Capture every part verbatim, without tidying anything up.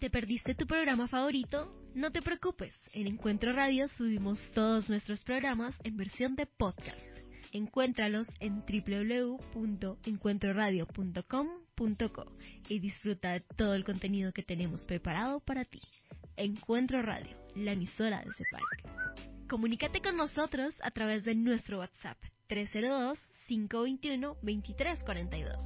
¿Te perdiste tu programa favorito? No te preocupes, en Encuentro Radio subimos todos nuestros programas en versión de podcast. Encuéntralos en doble u doble u doble u punto encuentro radio punto com punto co y disfruta de todo el contenido que tenemos preparado para ti. Encuentro Radio, la emisora de CEPALC. Comunícate con nosotros a través de nuestro WhatsApp tres cero dos, cinco dos uno, dos tres cuatro dos.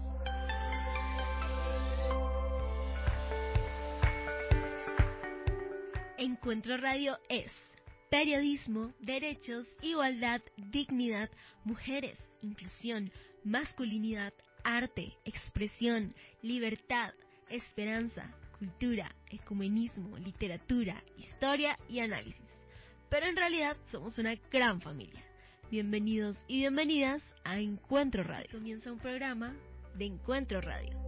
Encuentro Radio es periodismo, derechos, igualdad, dignidad, mujeres, inclusión, masculinidad, arte, expresión, libertad, esperanza, cultura, ecumenismo, literatura, historia y análisis. Pero en realidad somos una gran familia. Bienvenidos y bienvenidas a Encuentro Radio. Comienza un programa de Encuentro Radio.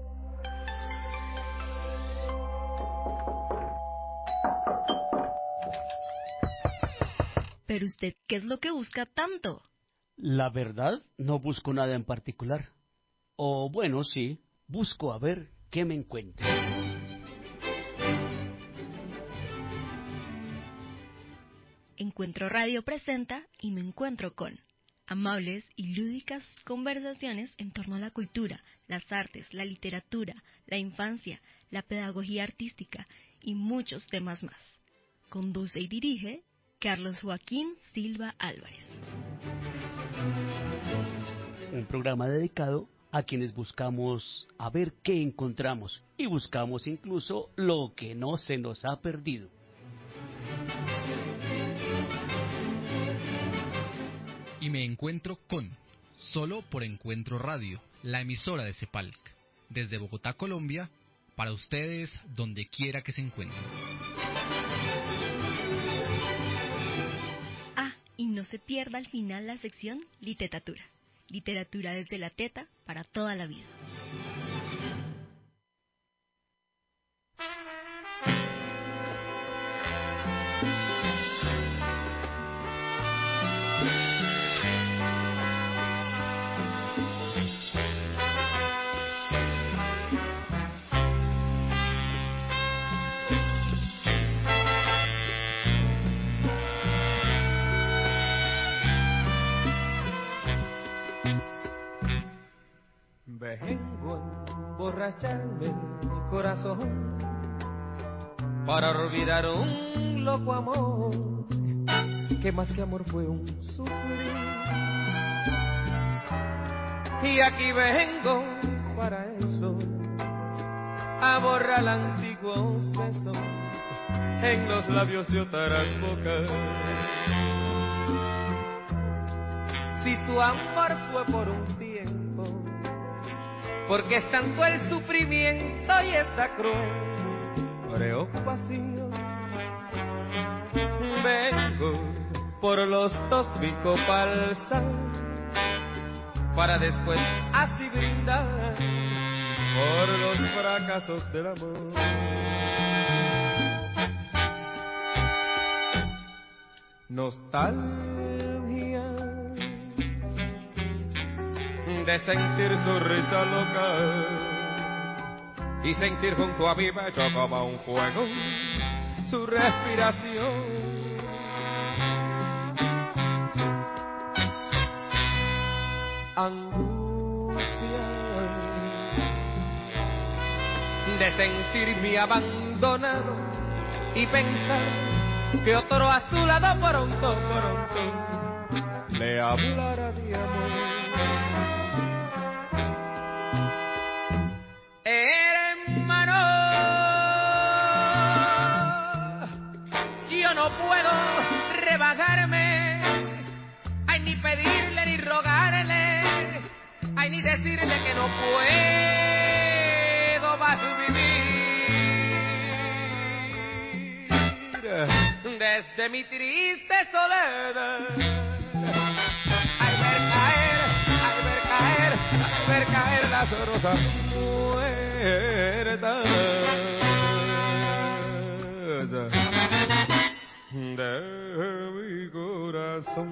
Pero usted, ¿qué es lo que busca tanto? La verdad, no busco nada en particular. O bueno, sí, busco a ver qué me encuentro. Encuentro Radio presenta Y me encuentro con amables y lúdicas conversaciones en torno a la cultura, las artes, la literatura, la infancia, la pedagogía artística y muchos temas más. Conduce y dirige Carlos Joaquín Silva Álvarez. Un programa dedicado a quienes buscamos a ver qué encontramos y buscamos incluso lo que no se nos ha perdido. Y me encuentro con, solo por Encuentro Radio, la emisora de CEPALC, desde Bogotá, Colombia, para ustedes donde quiera que se encuentren. Ah, y no se pierda al final la sección Literatura. Literatura desde la teta para toda la vida. Vengo a emborracharme el corazón para olvidar un loco amor que más que amor fue un sufrir. Y aquí vengo para eso, a borrar antiguos besos en los labios de otras bocas. Si su amor fue por un tiempo, porque es tanto el sufrimiento y esta cruel preocupación. Vengo por los dos bicopalsas para después así brindar por los fracasos del amor. Nostalgia de sentir su risa loca y sentir junto a mi pecho como un fuego su respiración. Angustia de sentirme abandonado y pensar que otro a su lado pronto, pronto le hablará de amor. Hermano, yo no puedo rebajarme, ay, ni pedirle ni rogarle, ay, ni decirle que no puedo más vivir desde mi triste soledad. Al ver caer, al ver caer, al ver caer las rosas muertas de mi corazón,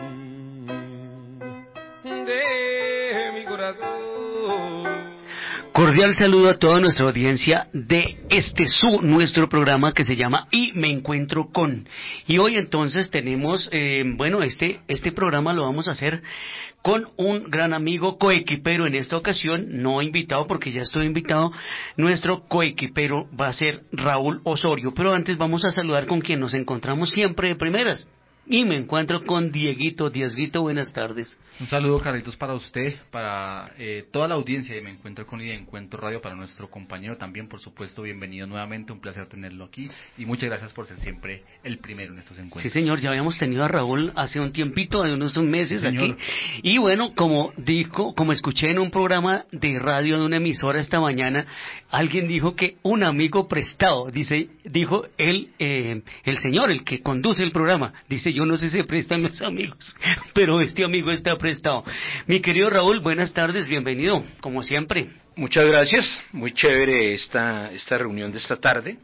de mi corazón. Cordial saludo a toda nuestra audiencia de este su, nuestro programa que se llama Y me encuentro con. Y hoy entonces tenemos, eh, bueno, este, este programa lo vamos a hacer con un gran amigo coequipero en esta ocasión, no invitado porque ya estoy invitado, nuestro coequipero va a ser Raúl Osorio, pero antes vamos a saludar con quien nos encontramos siempre de primeras. Y me encuentro con Dieguito. Dieguito, buenas tardes. Un saludo, Carlitos, para usted, para eh, toda la audiencia de Me Encuentro con y de Encuentro Radio, para nuestro compañero también, por supuesto, bienvenido nuevamente, un placer tenerlo aquí y muchas gracias por ser siempre el primero en estos encuentros. Sí, señor, ya habíamos tenido a Raúl hace un tiempito, de unos meses sí, aquí, y bueno, como dijo, como escuché en un programa de radio de una emisora esta mañana, alguien dijo que un amigo prestado, dice, dijo él, eh, el señor, el que conduce el programa, dice, yo no sé si se prestan los amigos, pero este amigo está prestado. Mi querido Raúl, buenas tardes, bienvenido, como siempre. Muchas gracias, muy chévere esta, esta reunión de esta tarde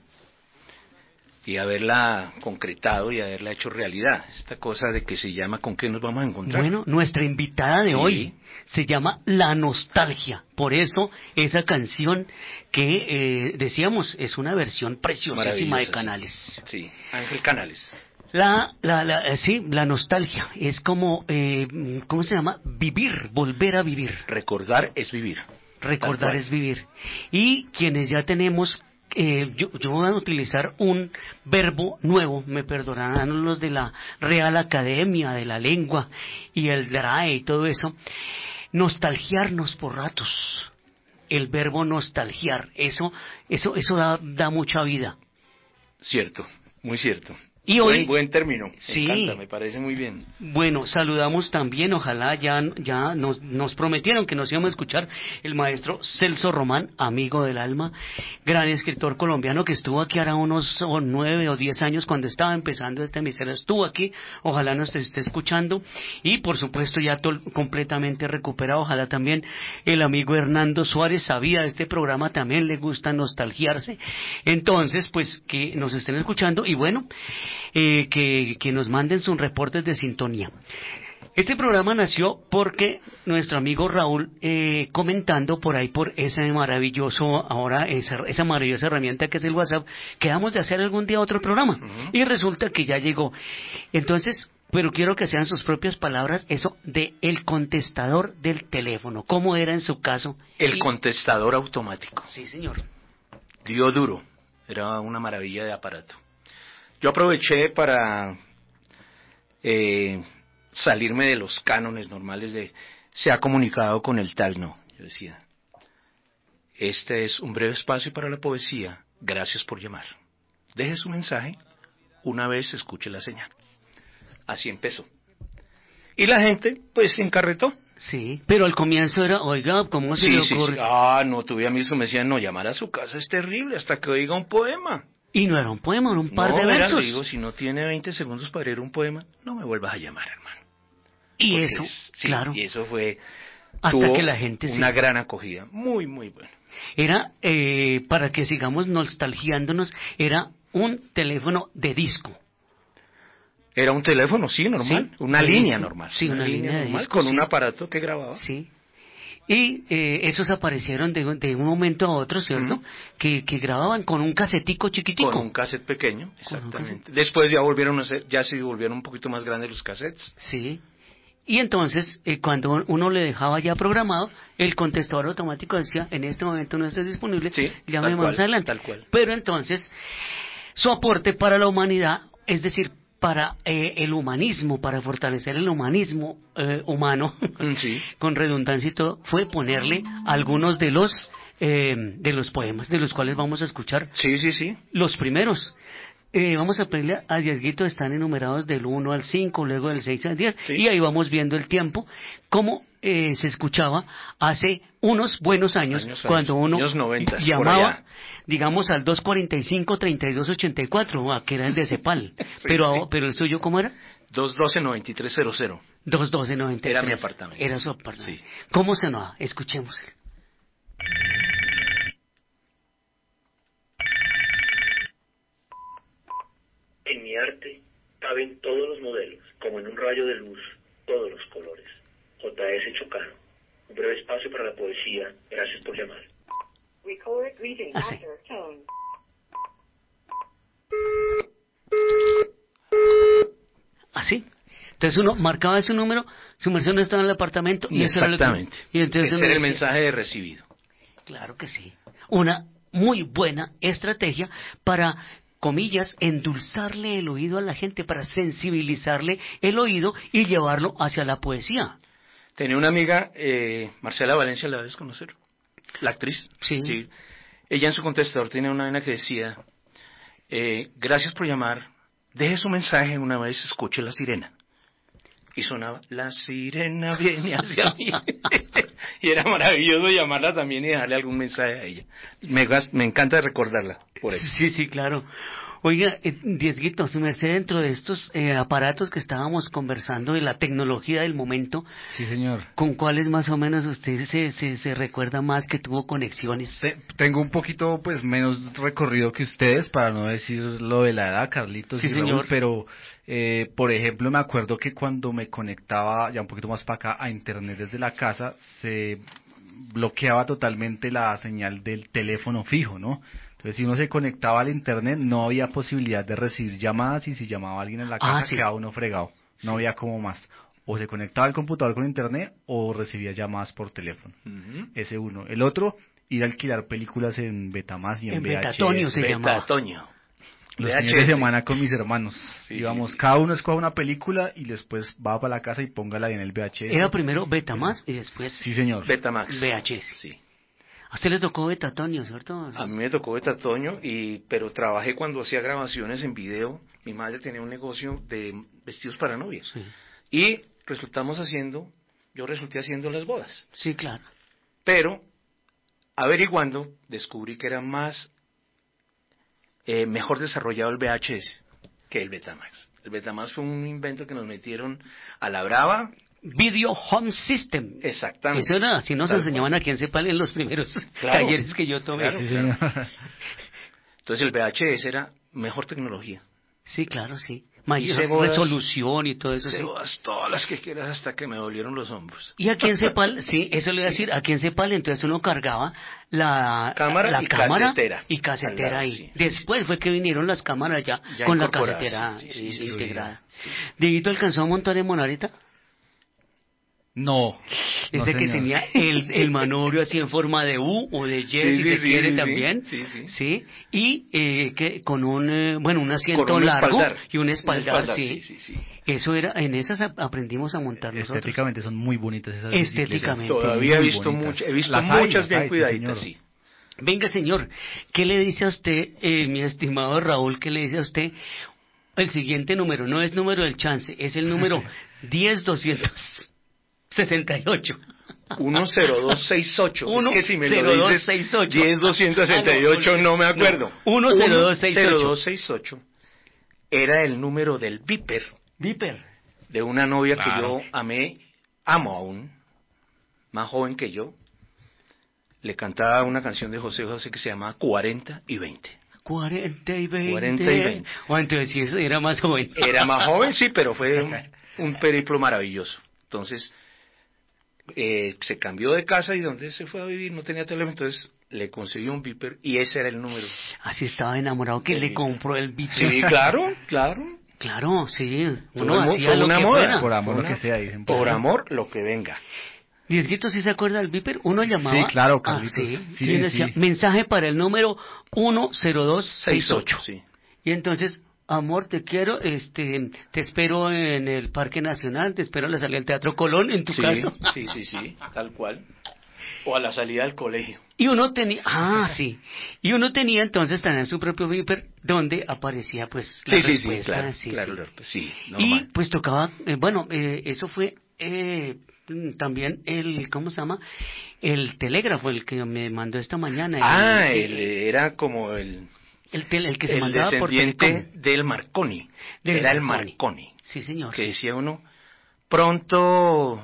y haberla concretado y haberla hecho realidad, esta cosa de que se llama ¿con qué nos vamos a encontrar? Bueno, nuestra invitada de sí. hoy se llama La Nostalgia, por eso esa canción que eh, decíamos es una versión preciosísima de Canales. Sí, sí. Ángel Canales. La, la, la, sí, la nostalgia es como, eh, ¿cómo se llama? Vivir, volver a vivir. Recordar es vivir. Recordar es vivir. Y quienes ya tenemos, eh, yo, yo voy a utilizar un verbo nuevo, me perdonarán los de la Real Academia de la Lengua y el D R A E y todo eso, nostalgiarnos por ratos. El verbo nostalgiar, eso, eso, eso da, da mucha vida. Cierto, muy cierto. Y hoy, buen, buen término, me sí, encanta, me parece muy bien. Bueno, saludamos también, ojalá ya, ya nos, nos prometieron que nos íbamos a escuchar el maestro Celso Román, amigo del alma, gran escritor colombiano que estuvo aquí ahora unos o nueve o diez años cuando estaba empezando esta emisora, estuvo aquí, ojalá nos esté escuchando y por supuesto ya to- completamente recuperado, ojalá también el amigo Hernando Suárez sabía de este programa, también le gusta nostalgiarse, entonces pues que nos estén escuchando y bueno, Eh, que, que nos manden sus reportes de sintonía. Este programa nació porque nuestro amigo Raúl, eh, comentando por ahí por ese maravilloso, ahora esa, esa maravillosa herramienta que es el WhatsApp, quedamos de hacer algún día otro programa. Uh-huh. Y resulta que ya llegó. Entonces, pero quiero que sean sus propias palabras, eso de el contestador del teléfono. ¿Cómo era en su caso? El y... contestador automático. Sí, señor. Dio duro. Era una maravilla de aparato. Yo aproveché para eh, salirme de los cánones normales de se ha comunicado con el tal, no. Yo decía, este es un breve espacio para la poesía, gracias por llamar. Deje su mensaje, una vez escuche la señal. Así empezó. Y la gente, pues, se encarretó. Sí, pero al comienzo era, oiga, ¿cómo se sí, le sí, ocurre? Sí. Ah, no, tuve amigos que me decían, no, llamar a su casa es terrible, hasta que oiga un poema. Y no era un poema, era un par no, de versos. No, digo, si no tiene veinte segundos para leer un poema, no me vuelvas a llamar, hermano. Y Porque eso, es, sí, claro. Y eso fue, hasta que la gente una sí. gran acogida, muy, muy bueno. Era, eh, para que sigamos nostalgiándonos, era un teléfono de disco. Era un teléfono, sí, normal, sí, una línea disco. normal. Sí, una, una línea, línea normal, disco, con sí. un aparato que grababa. Sí. Y eh, esos aparecieron de, de un momento a otro, ¿cierto? Uh-huh. Que, que grababan con un casetico chiquitico. Con un cassette pequeño, exactamente. Cassette. Después ya volvieron a ser, ya se volvieron un poquito más grandes los cassettes. Sí. Y entonces, eh, cuando uno le dejaba ya programado, el contestador automático decía, en este momento no estás disponible, sí, llame más adelante. Tal cual. Pero entonces, su aporte para la humanidad, es decir, para eh, el humanismo, para fortalecer el humanismo eh, humano, sí. con redundancia y todo, fue ponerle algunos de los eh, de los poemas, de los cuales vamos a escuchar. Sí, sí, sí. Los primeros. Eh, vamos a pedirle a Dieguito, están enumerados del uno al cinco, luego del seis al diez, sí. Y ahí vamos viendo el tiempo, cómo eh, se escuchaba hace unos buenos años, años cuando años, uno años noventa, llamaba, digamos, al dos cuarenta y cinco, treinta y dos ochenta y cuatro, ah, que era el de Cepal. sí, pero, sí. pero el suyo, ¿cómo era? dos doce, noventa y tres cero cero. dos doce, noventa y tres. Era mi apartamento. Era su apartamento. Sí. ¿Cómo sonaba? Escuchemos. En mi arte caben todos los modelos, como en un rayo de luz, todos los colores. J S Chocano. Un breve espacio para la poesía. Gracias por llamar. Record greeting Así. after tone. Así. Entonces uno marcaba ese número, su merced no estaba en el apartamento. Y eso era lo que- Exactamente. y entonces Ese uno era el decía, mensaje de recibido. Claro que sí. Una muy buena estrategia para, comillas, endulzarle el oído a la gente, para sensibilizarle el oído y llevarlo hacia la poesía. Tenía una amiga, eh, Marcela Valencia, ¿la debes conocer? La actriz. Sí. Ella en su contestador tenía una vaina que decía, eh, gracias por llamar, deje su mensaje una vez escuche la sirena. Y sonaba, la sirena viene hacia mí. Y era maravilloso llamarla también y dejarle algún mensaje a ella. Me, gas- me encanta recordarla por eso. Sí, sí, claro. Oiga, eh, Diezguito, su merced, dentro de estos eh, aparatos que estábamos conversando de la tecnología del momento, Sí, señor. ¿con cuáles más o menos usted se, se, se recuerda más que tuvo conexiones? Te- tengo un poquito pues menos recorrido que ustedes, para no decir lo de la edad, Carlitos Sí, y Raúl, señor. pero eh, por ejemplo me acuerdo que cuando me conectaba ya un poquito más para acá a internet desde la casa, se bloqueaba totalmente la señal del teléfono fijo, ¿no? Entonces si uno se conectaba al internet no había posibilidad de recibir llamadas, y si llamaba a alguien en la Ah, casa sí. quedaba uno fregado, no Sí. había como más. O se conectaba al computador con internet o recibía llamadas por teléfono. Ujú. Ese uno. El otro, ir a alquilar películas en Betamax y en, En V H S. Betatonio se llamaba. Betatoño. Los V H S. fines de semana con mis hermanos. Sí, Íbamos, sí, sí. cada uno escoge una película y después va para la casa y póngala en el V H S. Era primero Betamax y después Sí, señor. Betamax. V H S. Sí. A usted le tocó Betatonio, ¿cierto? A mí me tocó Betatoño, y, pero trabajé cuando hacía grabaciones en video. Mi madre tenía un negocio de vestidos para novias. Sí, Y resultamos haciendo, yo resulté haciendo las bodas. sí, claro. Pero, averiguando, descubrí que era más, eh, mejor desarrollado el V H S que el Betamax. El Betamax fue un invento que nos metieron a la brava. Video Home System. Exactamente. Eso era, así nos Tal enseñaban cual. aquí en Cepal en los primeros Claro. talleres que yo tomé. Claro. Sí, señor. Entonces el V H S era mejor tecnología. Sí, claro, sí. Mayor Hice bodas- resolución y todo eso. Hice Sí. bodas todas las que quieras hasta que me dolieron los hombros. Y aquí en Cepal, sí, eso le iba a decir, aquí en Cepal entonces uno cargaba la Cámara la y cámara casetera. y casetera Al lado, ahí. sí. Después fue que vinieron las cámaras ya, Ya con la incorporadas, casetera sí, sí, eh, sí, integrada. sí. Dieguito alcanzó a montar en Monarita. No. no, Ese que señor. tenía el, el manubrio así en forma de U o de Y, Sí, si sí, se sí, quiere sí, también. sí, sí. Sí. Y eh, que con un, eh, bueno, un asiento Con un largo espaldar. y un Un espaldar, espaldar, sí. sí, sí, sí. Eso era, en esas ap- aprendimos a montar nosotros. Estéticamente son muy bonitas esas Estéticamente. bicicletas. Todavía he Muy visto bonitas. muchas, he visto Las hay, muchas las bien hay, sí, cuidaditas, señor. sí. Venga, señor, ¿qué le dice a usted, eh, mi estimado Raúl, qué le dice a usted? El siguiente número, no es número del chance, es el número diez doscientos sesenta y ocho. uno cero dos seis ocho. Uno Es que si me cero lo dos dices seis ocho. diez doscientos sesenta y ocho Ah, no, no me acuerdo. no, uno cero dos seis ocho. uno cero dos seis ocho era el número del Viper Viper. de una novia Claro. que yo amé, amo aún, más joven que yo. Le cantaba una canción de José José que se llamaba cuarenta y veinte. cuarenta y veinte. cuarenta y veinte. O entonces sí, eso era más joven. Era más joven, sí, pero fue un, un periplo maravilloso. Entonces, eh, se cambió de casa y donde se fue a vivir no tenía teléfono, entonces le consiguió un Viper y ese era el número. Así estaba enamorado que Del le Viper. compró el Viper. Sí, claro, claro. Claro, sí. Fue Uno mu- hacía fue lo una que moda. fuera. Por amor Fue lo una- que sea, dicen. Por ahí. amor, lo que venga. Diezguito, ¿sí se acuerda del Viper? Uno llamaba... Sí, claro, Ah, Carlitos. sí. Sí, y sí, decía, sí. mensaje para el número uno cero dos seis ocho. Sí. Y entonces, amor, te quiero, este, te espero en el Parque Nacional, te espero a la salida del Teatro Colón, en tu Sí, caso. sí, sí, sí, tal cual. O a la salida del colegio. Y uno tenía, ah, sí. Y uno tenía entonces también su propio Viper, donde aparecía, pues, la Sí, sí, sí, respuesta, claro, sí, claro, sí. claro, sí, Y normal. pues tocaba, eh, bueno, eh, eso fue eh, mm, también el, ¿cómo se llama? El telégrafo, el que me mandó esta mañana. Ah, el, él era como el, el, tel- el que se el mandaba por descendiente Telecom. del Marconi. Del Era el Marconi. Marconi. Sí, señor. Que sí. decía uno, pronto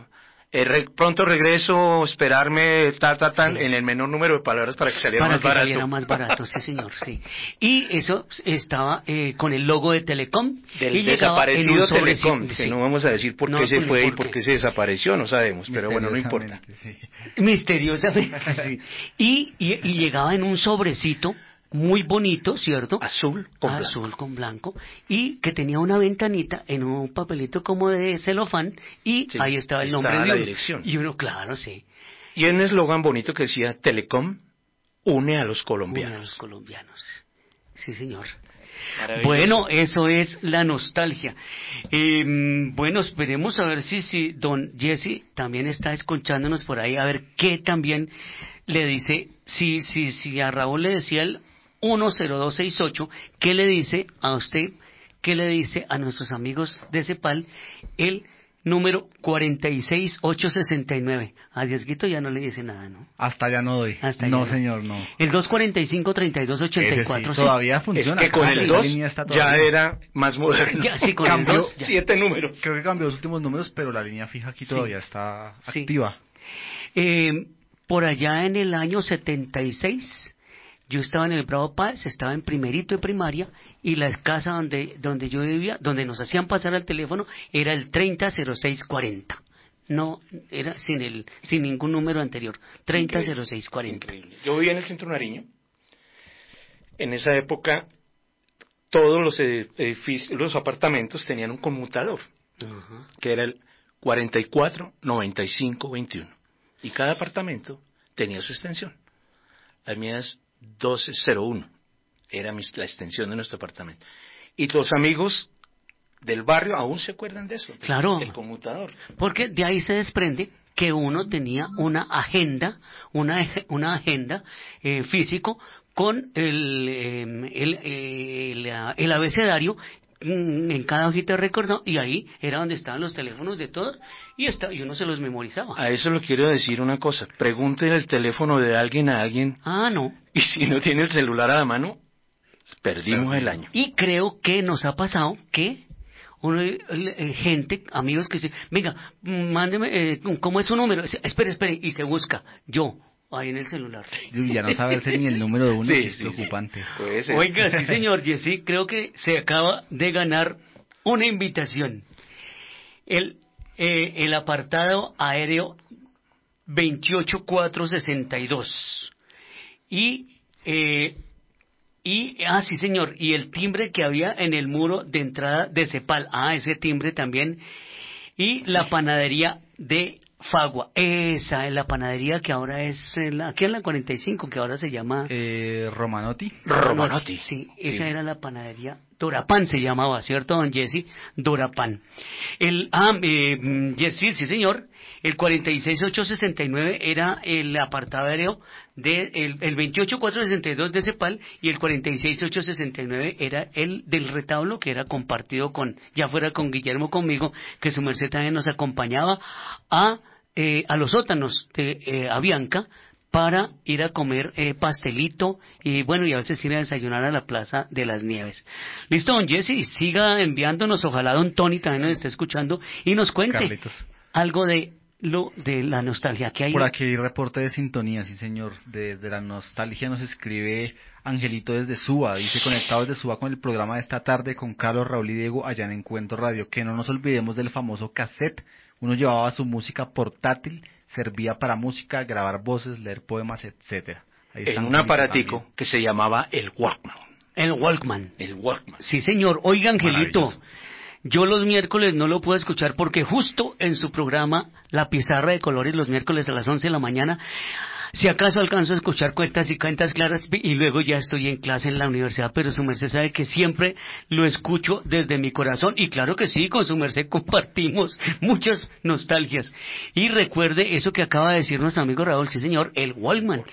Eh, re- pronto regreso, esperarme, ta, ta, tan, Sí. en el menor número de palabras para que saliera Para más que barato. saliera más barato, sí señor, sí. Y eso estaba eh, con el logo de Telecom. Del y llegaba en desaparecido un sobrecito, Telecom, que sí. no vamos a decir por No, qué se ni fue y por por qué. qué se desapareció, no sabemos, pero bueno, no importa. Misteriosamente, sí. Misteriosamente, sí. Y, y, y llegaba en un sobrecito muy bonito, ¿cierto? Azul con blanco. Azul con blanco. Y que tenía una ventanita en un papelito como de celofán y Sí, ahí estaba el estaba nombre de la uno. dirección. Y uno, claro, sí. Y un eslogan bonito que decía, Telecom une a los Uno colombianos. de los colombianos. Sí, señor. Maravilloso. Bueno, eso es la nostalgia. Eh, bueno, esperemos a ver si, si don Jesse también está escuchándonos por ahí, a ver qué también le dice, si, si, si a Raúl le decía el uno cero dos seis ocho, ¿qué le dice a usted, qué le dice a nuestros amigos de CEPAL el número cuarenta y seis ocho sesenta y nueve? A Diezguito ya no le dice nada, ¿no? Hasta ya no doy. Hasta no, ya no. señor, no. El dos cuarenta y cinco treinta y dos ochenta y Ese sí, cuatro, sí. todavía Es funciona. que con Ah, el esa dos línea está ya todavía. era más moderno. Ya, sí, con el Cambió dos ya. siete números. Creo que cambió los últimos números, pero la línea fija aquí Sí. todavía está Sí. activa. Eh, por allá en el año setenta y seis, yo estaba en el Bravo Páez, estaba en primerito de primaria, y la casa donde, donde yo vivía, donde nos hacían pasar al teléfono, era el treinta cero seis cuarenta. No, era sin el, sin ningún número anterior. treinta cero seis cuarenta. Increíble. Yo vivía en el Centro Nariño. En esa época, todos los edificios, los apartamentos tenían un conmutador, Ajá. que era el cuarenta y cuatro noventa y cinco veintiuno. Y cada apartamento tenía su extensión. La mía es doce cero uno. Era mi- la extensión de nuestro apartamento. Y los amigos del barrio aún se acuerdan de eso. Claro. El conmutador. Porque de ahí se desprende que uno tenía una agenda, una, ej- una agenda eh, físico con el, eh, el, eh, el, ah, el abecedario mm, en cada hojita de recuerdo, y ahí era donde estaban los teléfonos de todos, y, está, y uno se los memorizaba. A eso lo quiero decir una cosa. Pregúntenle el teléfono de alguien a alguien, Ah, no. y si no tiene el celular a la mano, perdimos el año. Y creo que nos ha pasado que uno, eh, eh, gente, amigos que dicen, venga, mm, mándeme, eh, ¿cómo es su número? Dice, espere, espere, y se busca, yo, ahí en el celular. Y ya no saberse ni el número de uno, Sí, que es sí, preocupante. Puede ser. Oiga, sí señor Jessy, creo que se acaba de ganar una invitación. El, eh, el apartado aéreo veintiocho cuatrocientos sesenta y dos. Y, eh, y, ah, sí señor, y el timbre que había en el muro de entrada de Cepal, ah, ese timbre también. Y la panadería de Fagua, esa es la panadería que ahora es, en la- aquí en la cuarenta y cinco, que ahora se llama... Eh, Romanotti. Romanotti. Sí, Sí. esa era la panadería. Dorapán se llamaba, ¿cierto, don Jesse? Dorapán. El, ah, eh, mm, Jesse, sí, señor. El cuarenta y seis ocho sesenta y nueve era el apartado aéreo de, el, el veintiocho cuatrocientos sesenta y dos de Cepal, y el cuarenta y seis ocho sesenta y nueve era el del retablo, que era compartido con, ya fuera con Guillermo, conmigo, que su merced también nos acompañaba a, eh, a los sótanos de eh, Avianca, para ir a comer eh, pastelito y bueno, y a veces ir a desayunar a la Plaza de las Nieves. Listo, don Jesse, siga enviándonos, ojalá don Tony también nos esté escuchando y nos cuente Carlitos. algo de lo de la nostalgia que hay. Por aquí hay reporte de sintonía, sí señor. Desde la nostalgia nos escribe Angelito desde Suba. Dice, conectado desde Suba con el programa de esta tarde con Carlos, Raúl y Diego allá en Encuentro Radio. Que no nos olvidemos del famoso cassette. Uno llevaba su música portátil, servía para música, grabar voces, leer poemas, etcétera. Ahí está En un Angelito aparatico también. que se llamaba el Walkman. El Walkman. El Walkman. Sí, señor. Oiga, Angelito, Maravilloso. yo los miércoles no lo puedo escuchar porque justo en su programa La Pizarra de Colores, los miércoles a las once de la mañana, si acaso alcanzo a escuchar cuentas y cuentas claras, y luego ya estoy en clase en la universidad, pero su merced sabe que siempre lo escucho desde mi corazón, y claro que sí, con su merced compartimos muchas nostalgias. Y recuerde eso que acaba de decir nuestro amigo Raúl, sí señor, el Walkman.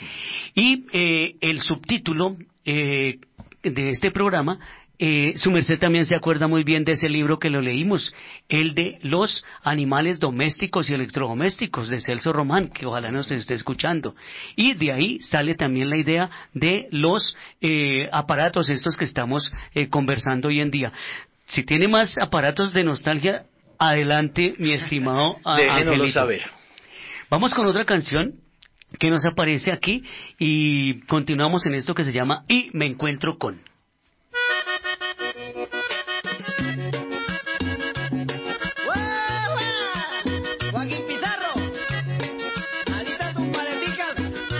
Y eh, el subtítulo eh, de este programa, eh, su merced también se acuerda muy bien de ese libro que lo leímos, el de los animales domésticos y electrodomésticos de Celso Román, que ojalá nos esté escuchando. Y de ahí sale también la idea de los eh, aparatos estos que estamos eh, conversando hoy en día. Si tiene más aparatos de nostalgia, adelante, mi estimado a- Déjenoslo Angelito. saber. Vamos con otra canción que nos aparece aquí y continuamos en esto que se llama Y me encuentro con. Joaquín Pizarro, alista tus maleticas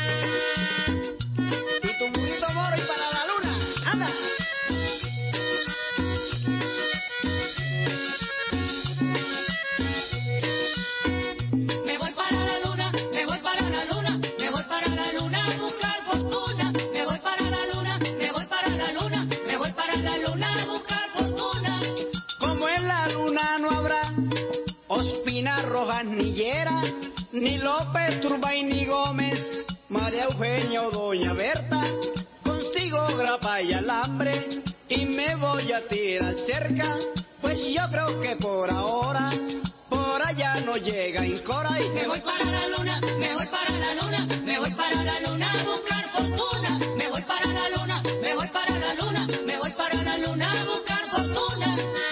y tu burrito moro y para la luna, anda. Me voy para la luna, me voy para la luna, me voy para la luna a buscar fortuna. Me voy para la luna, me voy para la luna, me voy para la luna a buscar fortuna. Como en la luna no habrá Ospina, Rojas, ni Llera, ni López, Turbay, ni Gómez, María Eugenia o Doña Berta, consigo grapa y alambre y me voy a tirar cerca, pues yo creo que por ahora por allá no llega Incora y Me voy para la luna, me voy para la luna, me voy para la luna a buscar fortuna. Me voy para la luna, me voy para la luna, me voy para la luna a buscar fortuna.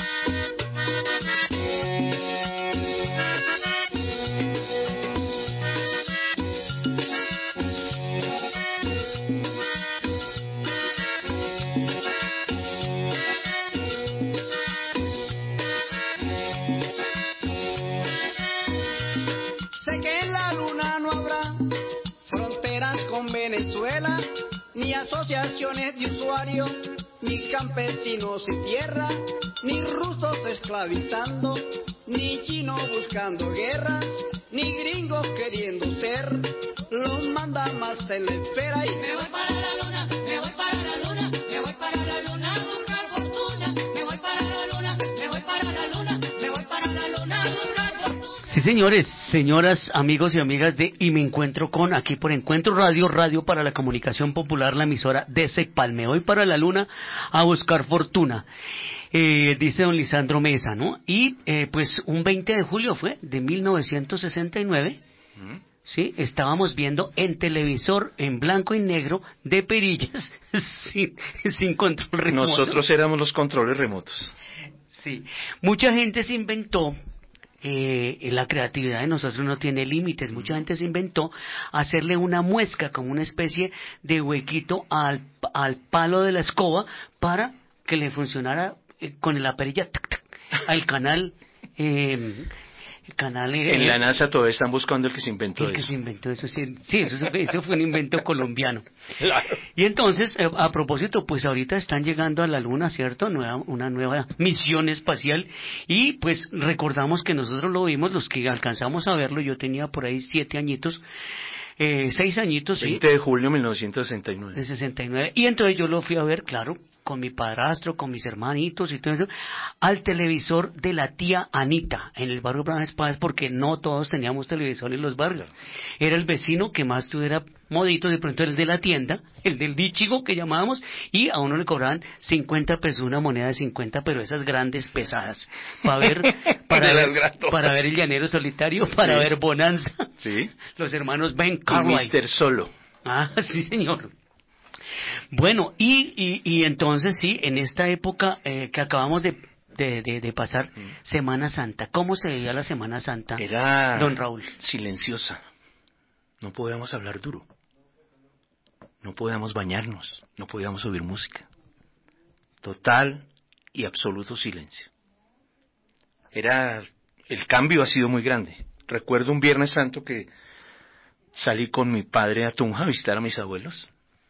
sé que en la luna no habrá fronteras con Venezuela, ni asociaciones de usuarios, ni campesinos y tierra, ni rusos esclavizando, ni chinos buscando guerras, ni gringos queriendo ser los mandamás en la esfera. Y Me voy para la luna, me voy para la luna, me voy para la luna a buscar fortuna. Me voy para la luna, me voy para la luna, me voy para la luna a buscar fortuna. Sí, señores, señoras, amigos y amigas de Y me encuentro con, aquí por Encuentro Radio, Radio para la Comunicación Popular, la emisora de Cepal. Me voy para la luna a buscar fortuna. Eh, dice don Lisandro Mesa, ¿no? Y eh, pues un veinte de julio fue, de mil novecientos sesenta y nueve, ¿Mm? ¿sí? Estábamos viendo en televisor, en blanco y negro, de perillas, sin, sin control remoto. Nosotros éramos los controles remotos. Sí, mucha gente se inventó, eh, la creatividad de nosotros no tiene límites, mucha gente se inventó hacerle una muesca, como una especie de huequito al, al palo de la escoba para que le funcionara eh, con la perilla tac, tac, al canal, eh, el canal eh, En la NASA todavía están buscando el que se inventó el que eso. se inventó eso, sí, sí, eso, eso fue un invento colombiano. Claro. Y entonces, eh, a propósito, pues ahorita están llegando a la Luna, ¿cierto? Nueva, una nueva misión espacial. Y pues recordamos que nosotros lo vimos, los que alcanzamos a verlo, yo tenía por ahí siete añitos, eh, seis añitos, sí, veinte de julio de mil novecientos sesenta y nueve. de sesenta y nueve. Y entonces yo lo fui a ver, claro, con mi padrastro, con mis hermanitos y todo eso, al televisor de la tía Anita, en el barrio Bravas Paz, porque no todos teníamos televisor en los barrios. Era el vecino que más tuviera moditos, de pronto el de la tienda, el del dichigo que llamábamos, y a uno le cobraban cincuenta pesos, una moneda de cincuenta, pero esas grandes pesadas, para ver, para De las ver, grandotas. para ver El Llanero Solitario, para Sí. ver Bonanza, Sí. los hermanos Ben Y Cartwright. mister Solo. Ah, sí, señor. Bueno, y, y, y entonces sí, en esta época eh, que acabamos de, de, de, de pasar, Semana Santa, ¿cómo se veía la Semana Santa, Era don Raúl? silenciosa. No podíamos hablar duro. No podíamos bañarnos. No podíamos oír música. Total y absoluto silencio. Era, el cambio ha sido muy grande. Recuerdo un Viernes Santo que salí con mi padre a Tunja a visitar a mis abuelos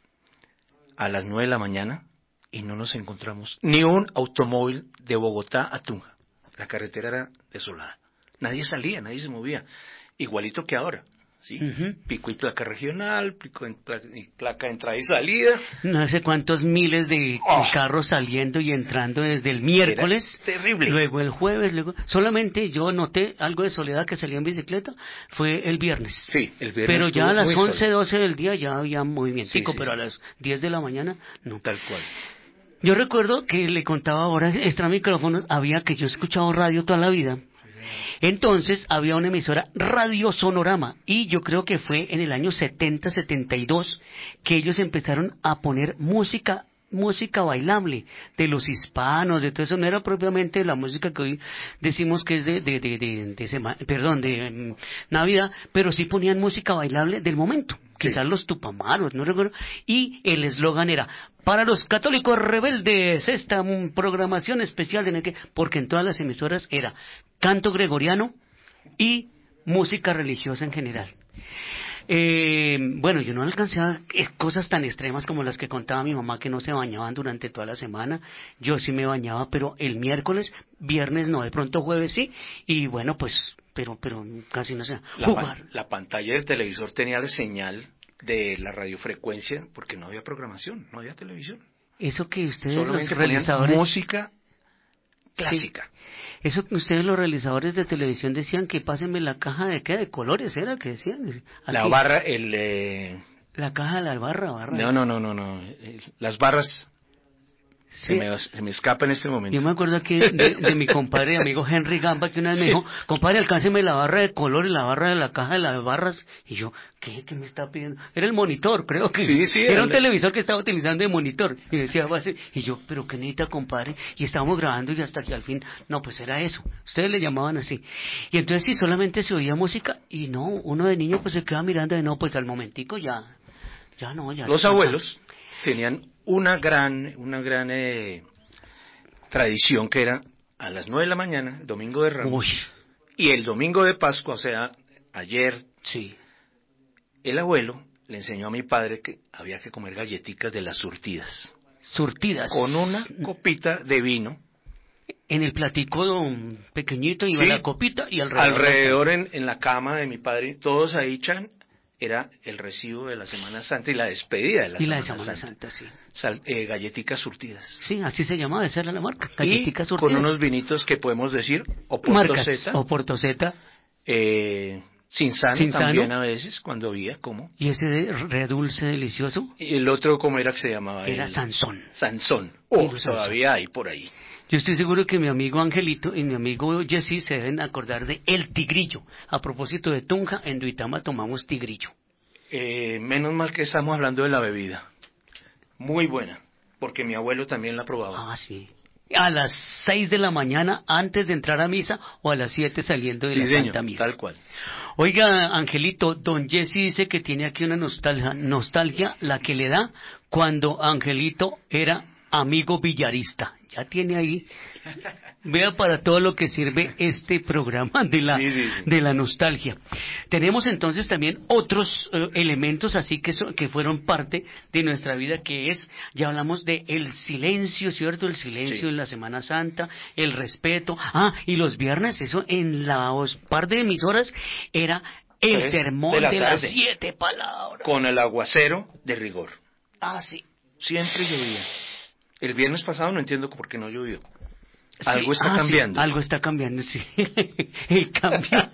a las nueve de la mañana y no nos encontramos ni un automóvil de Bogotá a Tunja. La carretera era desolada. Nadie salía, nadie se movía. Igualito que ahora, ¿sí? Ujú. Pico y placa regional, pico en placa, y placa de entrada y salida. No sé cuántos miles de Oh. carros saliendo y entrando desde el miércoles. Era terrible. Luego el jueves, luego... Solamente yo noté algo de soledad que salía en bicicleta, fue el viernes. Sí, el viernes Pero ya estuvo a las muy once, solo. doce del día ya había movimiento, Sí, sí, pero sí. a las diez de la mañana no. Tal cual. Yo recuerdo que le contaba ahora extra micrófonos, había que yo he escuchado radio toda la vida. Entonces había una emisora Radio Sonorama y yo creo que fue en el año setenta, setenta y dos que ellos empezaron a poner música música bailable de los hispanos, de todo eso, no era propiamente la música que hoy decimos que es de de de de, de sema, perdón, de um, Navidad, pero sí ponían música bailable del momento, quizás sí. Los Tupamaros, no recuerdo, y el eslogan era para los católicos rebeldes esta um, programación especial de que, porque en todas las emisoras era canto gregoriano y música religiosa en general. Eh, bueno, yo no alcancé a cosas tan extremas como las que contaba mi mamá, que no se bañaban durante toda la semana. Yo sí me bañaba, pero el miércoles, viernes no, de pronto jueves sí, y bueno, pues, pero pero casi no sé. La, Jugar. pan, la pantalla del televisor tenía la señal de la radiofrecuencia, porque no había programación, no había televisión. Eso que ustedes solamente los realizadores... música clásica. Sí. Eso que ustedes los realizadores de televisión decían que pásenme la caja de qué, de colores era que decían. Aquí, la barra, el... Eh... La caja de la barra, barra. No, no, no, no, no. Las barras... Sí. Se, me, se me escapa en este momento. Yo me acuerdo aquí de, de, de mi compadre y amigo Henry Gamba, que una vez sí. me dijo, compadre, alcánceme la barra de color y la barra de la caja de las barras. Y yo, ¿qué? ¿Qué me está pidiendo? Era el monitor, creo que. Sí, sí. Era el... un televisor que estaba utilizando de monitor. Y decía, base. Y yo, ¿pero qué necesita, compadre? Y estábamos grabando y hasta que al fin, no, pues era eso. Ustedes le llamaban así. Y entonces sí, solamente se oía música y no, uno de niño pues se queda mirando y no, pues al momentico ya, ya no, ya. Los abuelos tenían una gran, una gran... Eh... tradición que era a las nueve de la mañana, el domingo de Ramos, Uy. y el domingo de Pascua, o sea, ayer, sí. el abuelo le enseñó a mi padre que había que comer galletitas de las surtidas. Surtidas. Con una copita de vino. En el platico pequeñito iba sí. la copita y alrededor. Alrededor en, en la cama de mi padre, todos ahí, Chan, era el recibo de la Semana Santa y la despedida de la, y Semana, la de Semana Santa. Santa sí. Sal, eh, galletitas surtidas. Sí, así se llamaba, esa era la marca, galletitas y surtidas. Con unos vinitos que podemos decir, Oporto Zeta. Oporto Zeta. Eh, Cinzano Cinzano también a veces, cuando había, ¿cómo? ¿Y ese de redulce delicioso? Y el otro, ¿cómo era que se llamaba? Era el... Sansón. Sansón. Oh, todavía hay por ahí. Yo estoy seguro que mi amigo Angelito y mi amigo Jesse se deben acordar de El Tigrillo. A propósito de Tunja, en Duitama tomamos tigrillo. Eh, menos mal que estamos hablando de la bebida. Muy buena, porque mi abuelo también la probaba. Ah, sí. A las seis de la mañana antes de entrar a misa o a las siete saliendo de sí, la señor, Santa Misa. Tal cual. Oiga, Angelito, don Jesse dice que tiene aquí una nostalgia, nostalgia la que le da cuando Angelito era amigo billarista. Ya tiene ahí, vea para todo lo que sirve este programa de la, sí, sí, sí. de la nostalgia. Tenemos entonces también otros uh, elementos así que, so, que fueron parte de nuestra vida, que es, ya hablamos de el silencio, ¿cierto? El silencio sí. en la Semana Santa, el respeto. Ah, y los viernes, eso en las par de emisoras era el ¿Eh? sermón de, la de tarde, las siete palabras. Con el aguacero de rigor. Ah, sí. Siempre llovía. El viernes pasado no entiendo por qué no llovió. Algo sí, está ah, cambiando. Sí, algo está cambiando, sí. El cambio.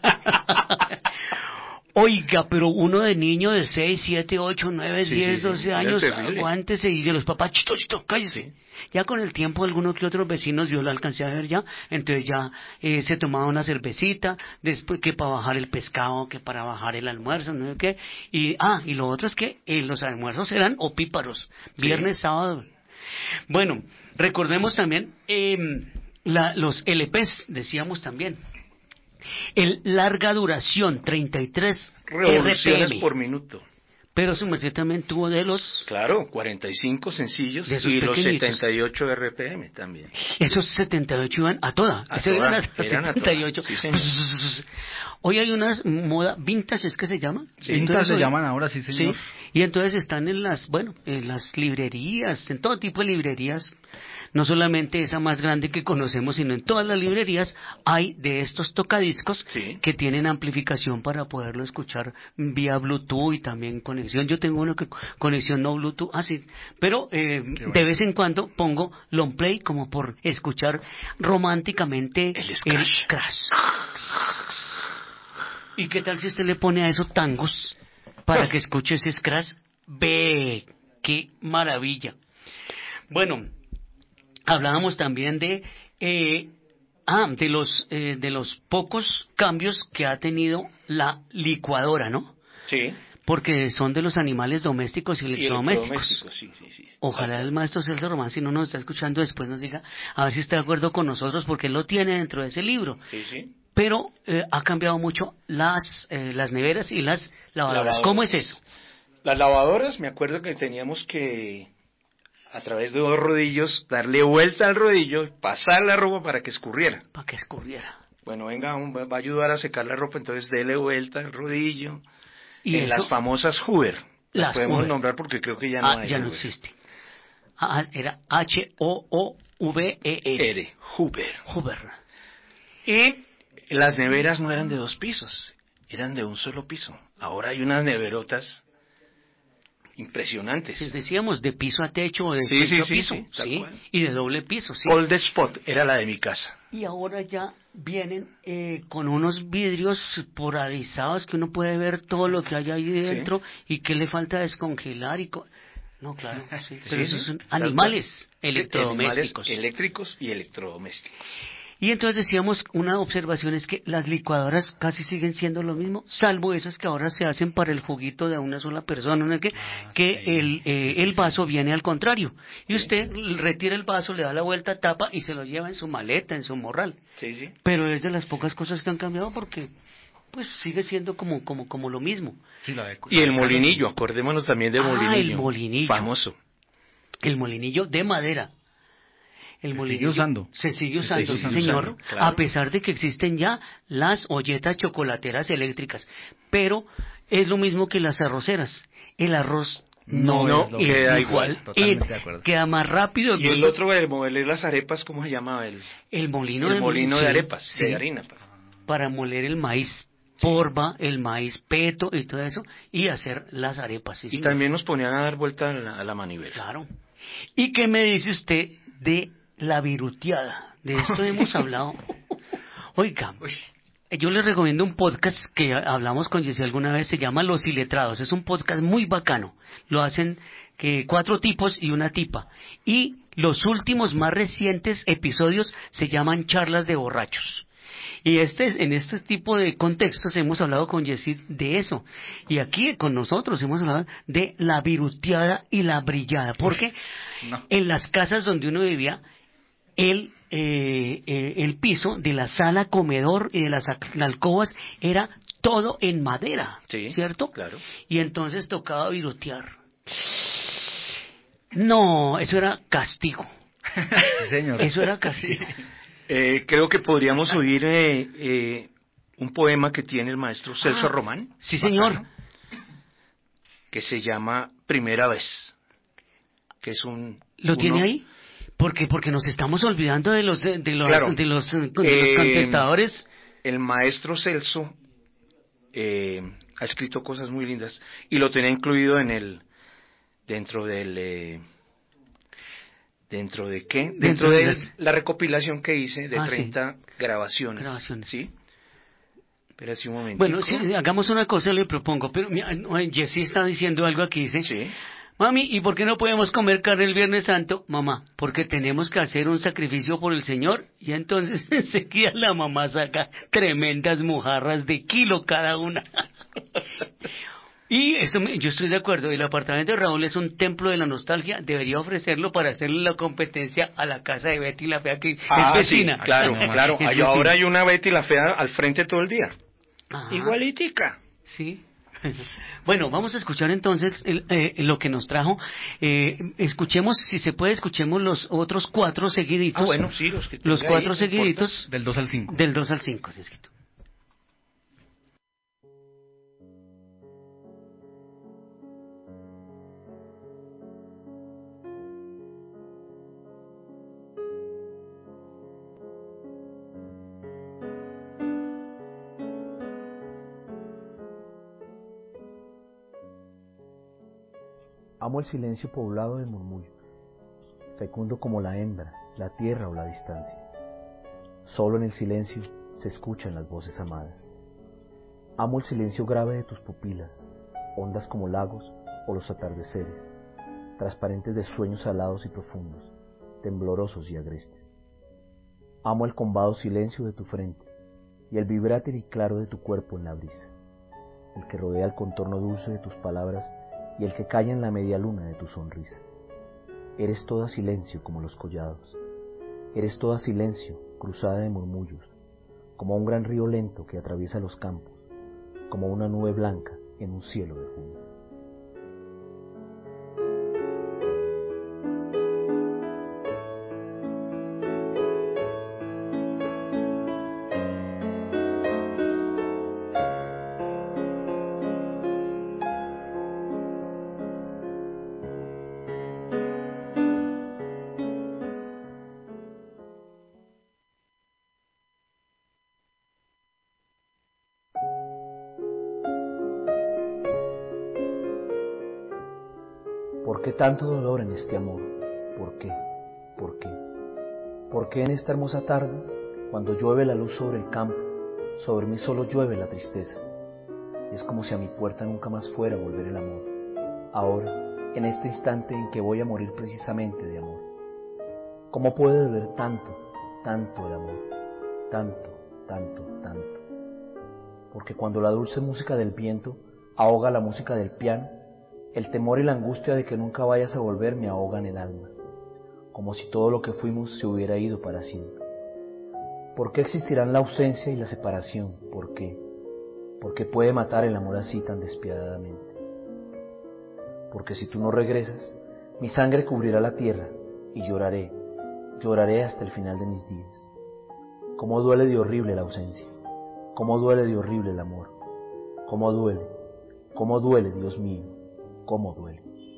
Oiga, pero uno de niño de seis, siete, ocho, nueve, sí, diez, sí, sí. doce años, aguántese y de los papás, chito, chito, cállese. Sí. Ya con el tiempo, algunos que otros vecinos yo lo alcancé a ver ya, entonces ya eh, se tomaba una cervecita, después que para bajar el pescado, que para bajar el almuerzo, no sé qué. Y, ah, y lo otro es que eh, los almuerzos eran opíparos, viernes, sí. sábado. Bueno, recordemos también eh, la, los L Pes, decíamos también. El larga duración, treinta y tres revoluciones R P M por minuto. Pero su merced también tuvo de los... Claro, cuarenta y cinco sencillos de y los setenta y ocho R P M también. Esos setenta y ocho iban a toda. A toda. Eran, a eran setenta y ocho. A toda. Sí, señor. Hoy hay unas moda vintage, ¿es que se llama? Sí, vintage se llaman ahora, sí, señor. Sí, y entonces están en las, bueno, en las librerías, en todo tipo de librerías. No solamente esa más grande que conocemos, sino en todas las librerías hay de estos tocadiscos sí. que tienen amplificación para poderlo escuchar vía Bluetooth y también conexión. Yo tengo uno que conexión no Bluetooth, así, ah, pero eh, bueno. de vez en cuando pongo long play como por escuchar románticamente el scratch. El crash. ¿Y qué tal si usted le pone a esos tangos para que escuche ese scratch? Ve, qué maravilla. Bueno, hablábamos también de eh, ah de los eh, de los pocos cambios que ha tenido la licuadora, ¿no? Sí. porque son de los animales domésticos y Y electrodomésticos. electrodomésticos, sí, sí, sí. Ojalá el maestro Celso Román, si no nos está escuchando después, nos diga a ver si está de acuerdo con nosotros, porque él lo tiene dentro de ese libro. Sí, sí. Pero eh, ha cambiado mucho las eh, las neveras y las lavadoras. Lavadoras. ¿Cómo es eso? Las lavadoras, me acuerdo que teníamos que, a través de dos rodillos, darle vuelta al rodillo, pasar la ropa para que escurriera. Para que escurriera. Bueno, venga, un- va a ayudar a secar la ropa, entonces dele vuelta al rodillo. Y En eso- las famosas Hoover. Las, Las podemos Hoover. nombrar porque creo que ya no Ah, hay ya no Hoover. existe. Ah, era H O O V E R. R, Hoover. Hoover. Y las neveras no eran de dos pisos, eran de un solo piso. Ahora hay unas neverotas impresionantes. Sí, decíamos de piso a techo o de Sí, techo sí, a sí, piso, sí, tal sí, cual. y de doble piso, sí. Cold Spot era la de mi casa. Y ahora ya vienen eh, con unos vidrios polarizados que uno puede ver todo lo que hay ahí dentro y que le falta descongelar y co- no, claro, sí, pero Sí, esos sí, son tal animales cual. electrodomésticos. Animales eléctricos y electrodomésticos. Y entonces decíamos, una observación es que las licuadoras casi siguen siendo lo mismo, salvo esas que ahora se hacen para el juguito de una sola persona, ¿no? que, Ah, que sí, el, eh, sí, sí, el vaso sí. viene al contrario. Y usted retira el vaso, le da la vuelta, tapa y se lo lleva en su maleta, en su morral. Sí, sí. Pero es de las pocas cosas que han cambiado porque pues sigue siendo como como como lo mismo. Sí, la de- Y la el de- molinillo, acordémonos también del Ah, molinillo. el molinillo. Famoso. El molinillo de madera. El Se molinillo sigue usando. Se sigue Se usando, sigue sí, usando, señor. claro. A pesar de que existen ya las olletas chocolateras eléctricas. Pero es lo mismo que las arroceras. El arroz no, No es es lo queda mismo. igual. Totalmente Y de acuerdo. queda más rápido. Y el otro, el moler las arepas, ¿cómo se llama? El, El molino, el de, molino de sí, arepas, sí, de harina. para moler el maíz porva, el maíz peto y todo eso, y hacer las arepas. Sí, Y señor. también nos ponían a dar vuelta a la, a la manivela. Claro. ¿Y qué me dice usted de la viruteada? De esto hemos hablado. Oiga, yo le recomiendo un podcast que hablamos con Jessy alguna vez, se llama Los Iletrados. Es un podcast muy bacano. Lo hacen que cuatro tipos y una tipa. Y los últimos más recientes episodios se llaman Charlas de Borrachos. Y este, en este tipo de contextos hemos hablado con Jessy de eso. Y aquí con nosotros hemos hablado de la viruteada y la brillada. Porque no. en las casas donde uno vivía, el, eh, eh, el piso de la sala, comedor y de las ac- alcobas era todo en madera, Sí, ¿cierto? claro. Y entonces tocaba virutear. No, eso era castigo. Sí, señor. Eso era castigo. Eh, creo que podríamos oír eh, eh, un poema que tiene el maestro Celso Ah, Román. sí, señor. bacano, que se llama Primera Vez. Que es un... ¿Lo uno- tiene ahí? Porque porque nos estamos olvidando de los de, de los Claro. de los, de los Eh, contestadores. El maestro Celso eh, ha escrito cosas muy lindas y lo tenía incluido en el dentro del eh, dentro de qué dentro, Dentro de de las- la recopilación que hice de Ah, sí. treinta grabaciones. Grabaciones. Sí. Espera un momento. Bueno, sí, hagamos una cosa, le propongo, pero mira, no, Jessy está diciendo algo aquí, dice, Sí. mami, ¿y por qué no podemos comer carne el Viernes Santo? Mamá, porque tenemos que hacer un sacrificio por el Señor. Y entonces enseguida la mamá saca tremendas mojarras de kilo cada una. Y eso me- yo estoy de acuerdo, el apartamento de Raúl es un templo de la nostalgia, debería ofrecerlo para hacerle la competencia a la casa de Betty la Fea, que Ah, es sí, vecina. claro, Aquí nomás. claro. Es Hay- ahora vecina. hay una Betty la Fea al frente todo el día. Ajá. Igualitica. Sí. Bueno, vamos a escuchar entonces el, eh, lo que nos trajo. Eh, escuchemos, si se puede, escuchemos los otros cuatro seguiditos. Ah, bueno, sí, los que Los tenga ahí, cuatro no seguiditos Del dos al cinco. del dos al cinco, así escrito. Amo el silencio poblado de murmullos, fecundo como la hembra, la tierra o la distancia. Solo en el silencio se escuchan las voces amadas. Amo el silencio grave de tus pupilas, hondas como lagos o los atardeceres, transparentes de sueños alados y profundos, temblorosos y agrestes. Amo el combado silencio de tu frente y el vibrátil y claro de tu cuerpo en la brisa. el que rodea el contorno dulce de tus palabras y el que calla en la media luna de tu sonrisa. Eres toda silencio como los collados, eres toda silencio cruzada de murmullos, como un gran río lento que atraviesa los campos, como una nube blanca en un cielo de junio. ¿Por qué tanto dolor en este amor? ¿Por qué? ¿Por qué? ¿Por qué en esta hermosa tarde, cuando llueve la luz sobre el campo, sobre mí solo llueve la tristeza? Es como si a mi puerta nunca más fuera a volver el amor. Ahora, en este instante en que voy a morir precisamente de amor. ¿Cómo puede doler tanto, tanto el amor? Tanto, tanto, tanto. Porque cuando la dulce música del viento ahoga la música del piano, el temor y la angustia de que nunca vayas a volver me ahogan el alma, como si todo lo que fuimos se hubiera ido para siempre. ¿Por qué existirán la ausencia y la separación? ¿Por qué? ¿Por qué puede matar el amor así tan despiadadamente? Porque si tú no regresas, mi sangre cubrirá la tierra y lloraré, lloraré hasta el final de mis días. Cómo duele de horrible la ausencia, cómo duele de horrible el amor, cómo duele, cómo duele, Dios mío, cómo duele.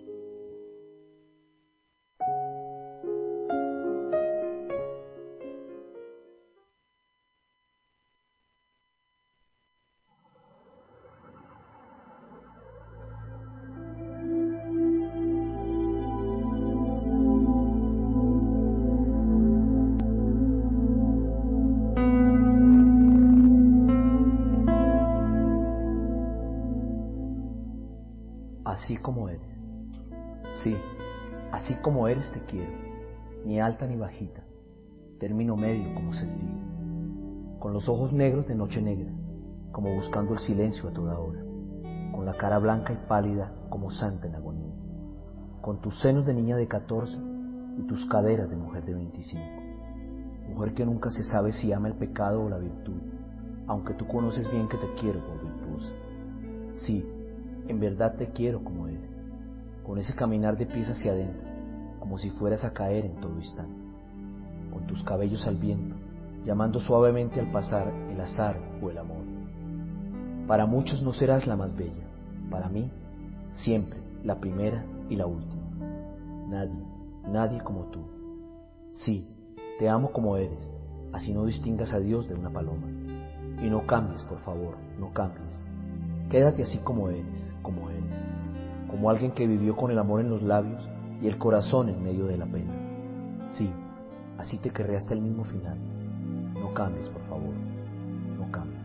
Así como eres. Sí, así como eres te quiero, ni alta ni bajita, término medio como sentido, con los ojos negros de noche negra, como buscando el silencio a toda hora, con la cara blanca y pálida como santa en agonía, con tus senos de niña de catorce y tus caderas de mujer de veinticinco, mujer que nunca se sabe si ama el pecado o la virtud, aunque tú conoces bien que te quiero por virtuosa. Sí, en verdad te quiero como eres, con ese caminar de pies hacia adentro, como si fueras a caer en todo instante, con tus cabellos al viento, llamando suavemente al pasar el azar o el amor. Para muchos no serás la más bella, para mí, siempre la primera y la última. Nadie, nadie como tú. Sí, te amo como eres, así no distingas a Dios de una paloma. Y no cambies, por favor, no cambies. Quédate así como eres, como eres, como alguien que vivió con el amor en los labios y el corazón en medio de la pena. Sí, así te querré hasta el mismo final. No cambies, por favor, no cambies.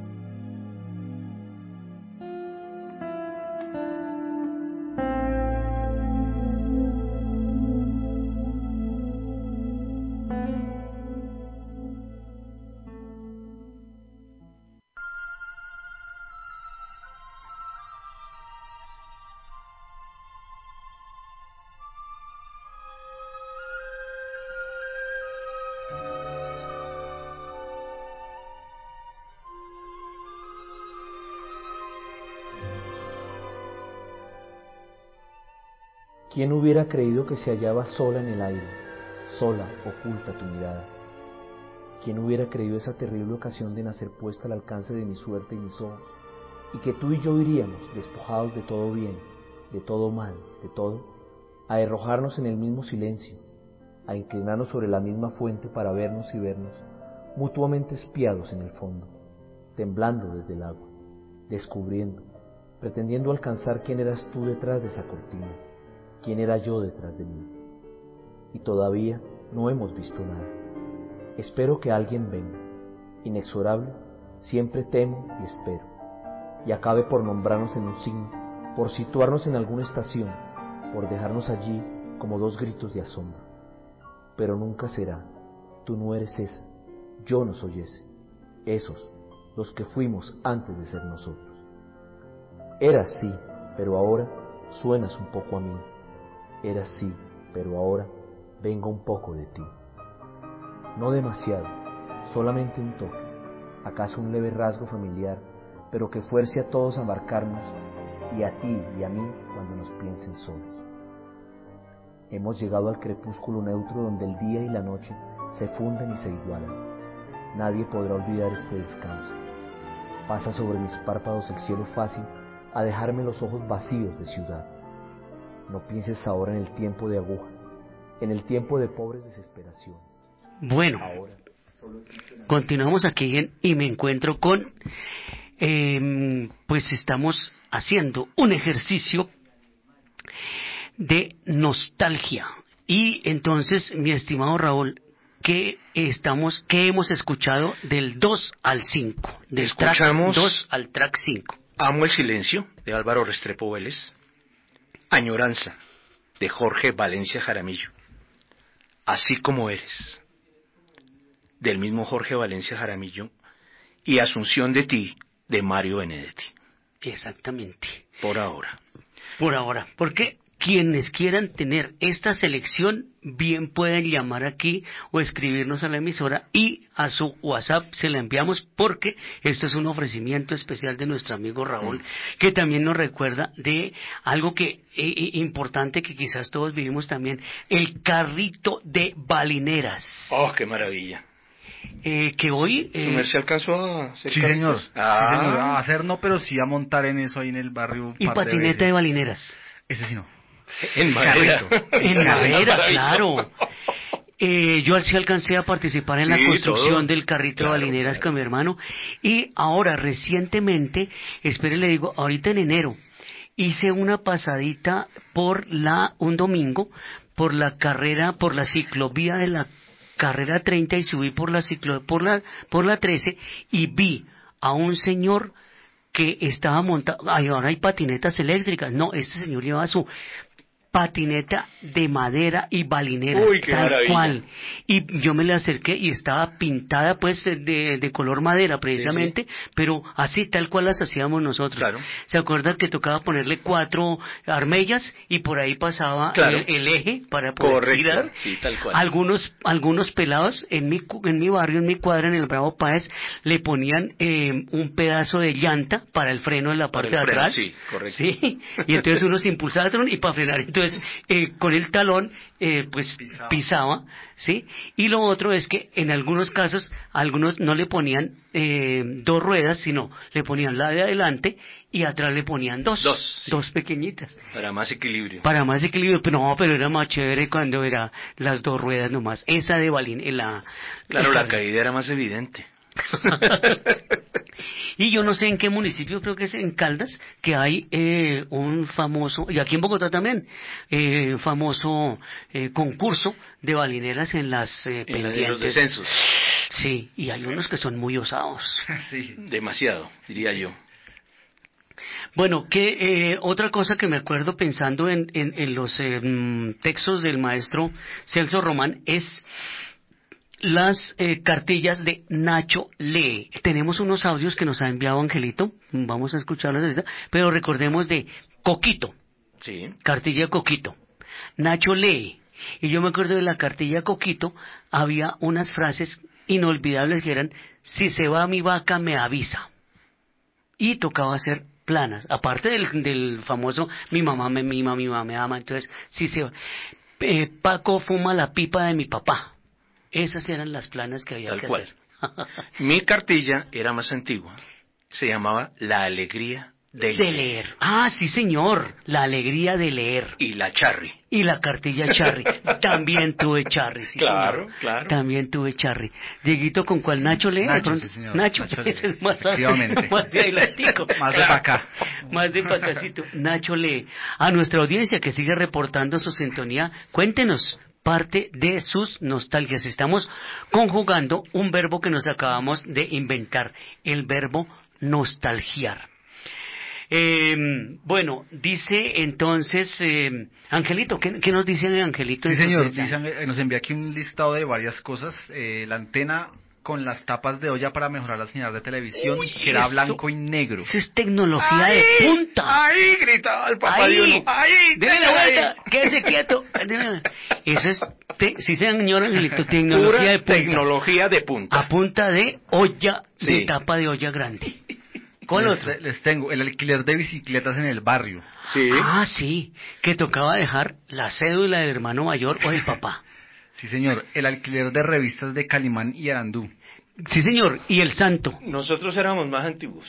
¿Quién hubiera creído que se hallaba sola en el aire, sola, oculta tu mirada? ¿Quién hubiera creído esa terrible ocasión de nacer puesta al alcance de mi suerte y mis ojos, y que tú y yo iríamos, despojados de todo bien, de todo mal, de todo, a arrojarnos en el mismo silencio, a inclinarnos sobre la misma fuente para vernos y vernos, mutuamente espiados en el fondo, temblando desde el agua, descubriendo, pretendiendo alcanzar quién eras tú detrás de esa cortina, quién era yo detrás de mí? Y todavía no hemos visto nada. Espero que alguien venga, inexorable, siempre temo y espero, y acabe por nombrarnos en un signo, por situarnos en alguna estación, por dejarnos allí como dos gritos de asombro. Pero nunca será, tú no eres esa, yo no soy ese, esos, los que fuimos antes de ser nosotros. Eras sí, pero ahora suenas un poco a mí. Eras sí, pero ahora vengo un poco de ti. No demasiado, solamente un toque, acaso un leve rasgo familiar, pero que fuerce a todos a marcarnos, y a ti y a mí cuando nos piensen solos. Hemos llegado al crepúsculo neutro donde el día y la noche se funden y se igualan. Nadie podrá olvidar este descanso. Pasa sobre mis párpados el cielo fácil a dejarme los ojos vacíos de ciudad. No pienses ahora en el tiempo de agujas, en el tiempo de pobres desesperaciones. Bueno, continuamos aquí en, y me encuentro con, eh, pues estamos haciendo un ejercicio de nostalgia. Y entonces, mi estimado Raúl, ¿qué estamos, qué hemos escuchado del dos al cinco? Del Escuchamos track dos al track cinco. Amo el silencio, de Álvaro Restrepo Vélez. Añoranza, de Jorge Valencia Jaramillo. Así como eres, del mismo Jorge Valencia Jaramillo. Y Asunción de ti, de Mario Benedetti. Exactamente. Por ahora. Por ahora, porque quienes quieran tener esta selección, bien pueden llamar aquí o escribirnos a la emisora y a su WhatsApp se la enviamos, porque esto es un ofrecimiento especial de nuestro amigo Raúl, mm. que también nos recuerda de algo que eh, importante que quizás todos vivimos también, el carrito de balineras. ¡Oh, qué maravilla! Eh, que hoy... Eh... ¿Su merced alcanzó a hacer Sí, carritos? señor. Ah. Sí, señor. A hacer no, pero sí a montar en eso ahí en el barrio. Y patineta de, de balineras. Ese sí no. En madera. En madera, claro. Eh, yo sí alcancé a participar en sí, la construcción todo. del carrito claro, de balineras claro. con mi hermano. Y ahora, recientemente, espere, le digo, ahorita en enero, hice una pasadita por la, un domingo, por la carrera, por la ciclovía de la carrera treinta y subí por la ciclo, por la, por la trece y vi a un señor que estaba montado, ay, ahora hay patinetas eléctricas, no, este señor llevaba su patineta de madera y balineras, Uy, qué tal maravilla. cual, y yo me le acerqué y estaba pintada pues de, de color madera precisamente, sí, sí. pero así tal cual las hacíamos nosotros. Claro. ¿Se acuerdan que tocaba ponerle cuatro armellas y por ahí pasaba claro. el, el eje para poder Correcto. tirar? Sí, tal cual. Algunos algunos pelados en mi en mi barrio, en mi cuadra, en el Bravo Páez, le ponían eh, un pedazo de llanta para el freno en la parte de atrás. Sí, correcto. Sí, y entonces uno se impulsaba y para frenar, entonces eh, con el talón eh, pues pisaba. pisaba, ¿sí? Y lo otro es que en algunos casos, algunos no le ponían eh, dos ruedas, sino le ponían la de adelante y atrás le ponían dos, dos, sí. dos pequeñitas. Para más equilibrio. Para más equilibrio, pero no, pero era más chévere cuando era las dos ruedas nomás. Esa de balín, la... Claro, la, la caída era más evidente. Y yo no sé en qué municipio, creo que es en Caldas, que hay eh, un famoso, y aquí en Bogotá también, eh, famoso eh, concurso de balineras en las eh, en pendientes. En los descensos. Sí, y hay unos que son muy osados. Sí, demasiado, diría yo. Bueno, que eh, otra cosa que me acuerdo pensando en, en, en los eh, textos del maestro Celso Román es las eh, cartillas de Nacho Lee. Tenemos unos audios que nos ha enviado Angelito, vamos a escucharlos ahorita, pero recordemos de Coquito. Sí. Cartilla de Coquito. Nacho Lee. Y yo me acuerdo de la cartilla de Coquito, había unas frases inolvidables que eran: si se va mi vaca me avisa. Y tocaba hacer planas, aparte del, del famoso mi mamá me mima, mi mamá me ama. Entonces, si se va, eh, Paco fuma la pipa de mi papá. Esas eran las planas que había Tal que cual. hacer. Mi cartilla era más antigua. Se llamaba La Alegría de Leer. De leer. Ah, sí, señor. La Alegría de Leer. Y la Charry. Y la cartilla Charry. También tuve Charry, sí, claro, señor. claro. También tuve Charry. Dieguito, ¿con cuál? ¿Nacho Lee? Nacho, sí, señor. Nacho, Nacho ese Lee. es más, más de adelantico. Más de pa' acá. Más de pa' acácito. Nacho Lee. A nuestra audiencia que sigue reportando su sintonía, cuéntenos parte de sus nostalgias. Estamos conjugando un verbo que nos acabamos de inventar, el verbo nostalgiar. Eh, bueno, dice entonces, eh, Angelito, ¿qué, ¿qué nos dice Angelito? Sí, señor, dice, nos envía aquí un listado de varias cosas. Eh, la antena con las tapas de olla para mejorar la señal de televisión, Uy, que era eso- blanco y negro. Eso es tecnología ¡Ay! de punta. ¡Ay! Gritaba el papá Ahí. de uno. ¡Ay! Dele la dele vuelta, ahí! quédese quieto. Dele- Eso es, te, sí señor Angelito, tecnología Pura de punta. tecnología de punta. A punta de olla, de Sí. tapa de olla grande. ¿Cuál les, otro? les tengo el alquiler de bicicletas en el barrio. Sí. Ah, sí, que tocaba dejar la cédula del hermano mayor o del papá. Sí, señor. El alquiler de revistas de Calimán y Arandú. Sí, señor, y el santo. Nosotros éramos más antiguos.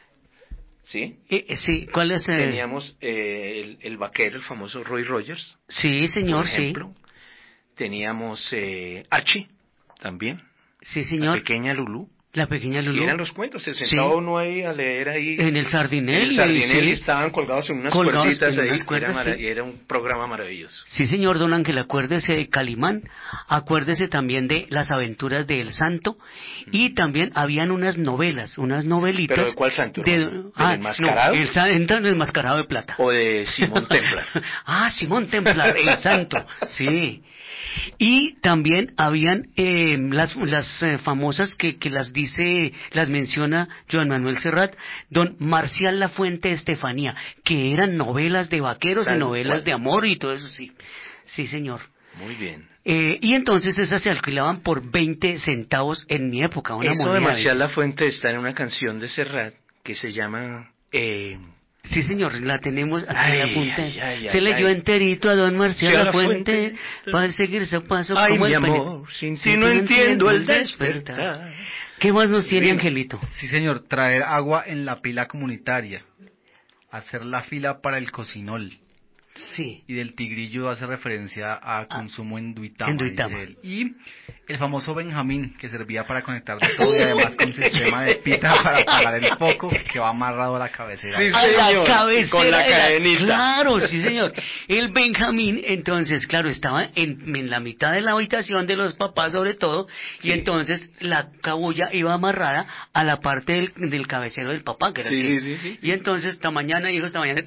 ¿Sí? Eh, eh, sí, ¿cuál es? eh? Teníamos eh, el, el vaquero, el famoso Roy Rogers. Sí, señor, por ejemplo. Teníamos eh, Archie, también. sí. Sí, La señor. pequeña Lulú. La pequeña Y Lulú. eran los cuentos, se Sí. sentaba uno ahí a leer ahí. En el sardinel. En el sardinel sí. y estaban colgados en unas Colgados cuerditas en ahí. unas cuerdas, era, mara- sí. y era un programa maravilloso. Sí, señor Don Ángel, acuérdese de Calimán, acuérdese también de Las aventuras de El Santo, y también habían unas novelas, unas novelitas. ¿Pero de cuál santo, De, hermano? ¿Del ah, enmascarado? no, el, sa- entra en el enmascarado de plata. O de Simón Templar. Ah, Simón Templar, el santo, sí. Y también habían eh, las, las eh, famosas que, que las dice, las menciona Joan Manuel Serrat, don Marcial Lafuente Estefanía, que eran novelas de vaqueros y Tal novelas cual. de amor y todo eso, sí. Sí, señor. Muy bien. Eh, y entonces esas se alquilaban por veinte centavos en mi época, una Eso moneda. de de- Marcial Lafuente está en una canción de Serrat que se llama... Eh, Sí, señor, la tenemos aquí Ay, en la punta. ay, ay, Se ay, leyó ay. enterito a don Marcial Sí, a la Lafuente fuente. para seguir su paso Ay, como mi el pene- amor, sin ti no entiendo el despertar. ¿Qué más nos tiene Bien. Angelito? Sí, señor. Traer agua en la pila comunitaria. Hacer la fila para el cocinol. Sí. Y del tigrillo hace referencia a consumo en Duitama. en Duitama. dice él. Y el famoso Benjamín, que servía para conectar de todo y además con sistema de pita para apagar el foco que va amarrado a la cabecera. Sí, A la señor, cabecera con la de la- cadenita. Claro, sí, señor. El Benjamín, entonces, claro, estaba en, en la mitad de la habitación de los papás, sobre todo, y Sí. entonces la cabulla iba amarrada a la parte del, del cabecero del papá, que era el Sí, que- sí, sí, sí. Y entonces, esta mañana, hijo, esta mañana,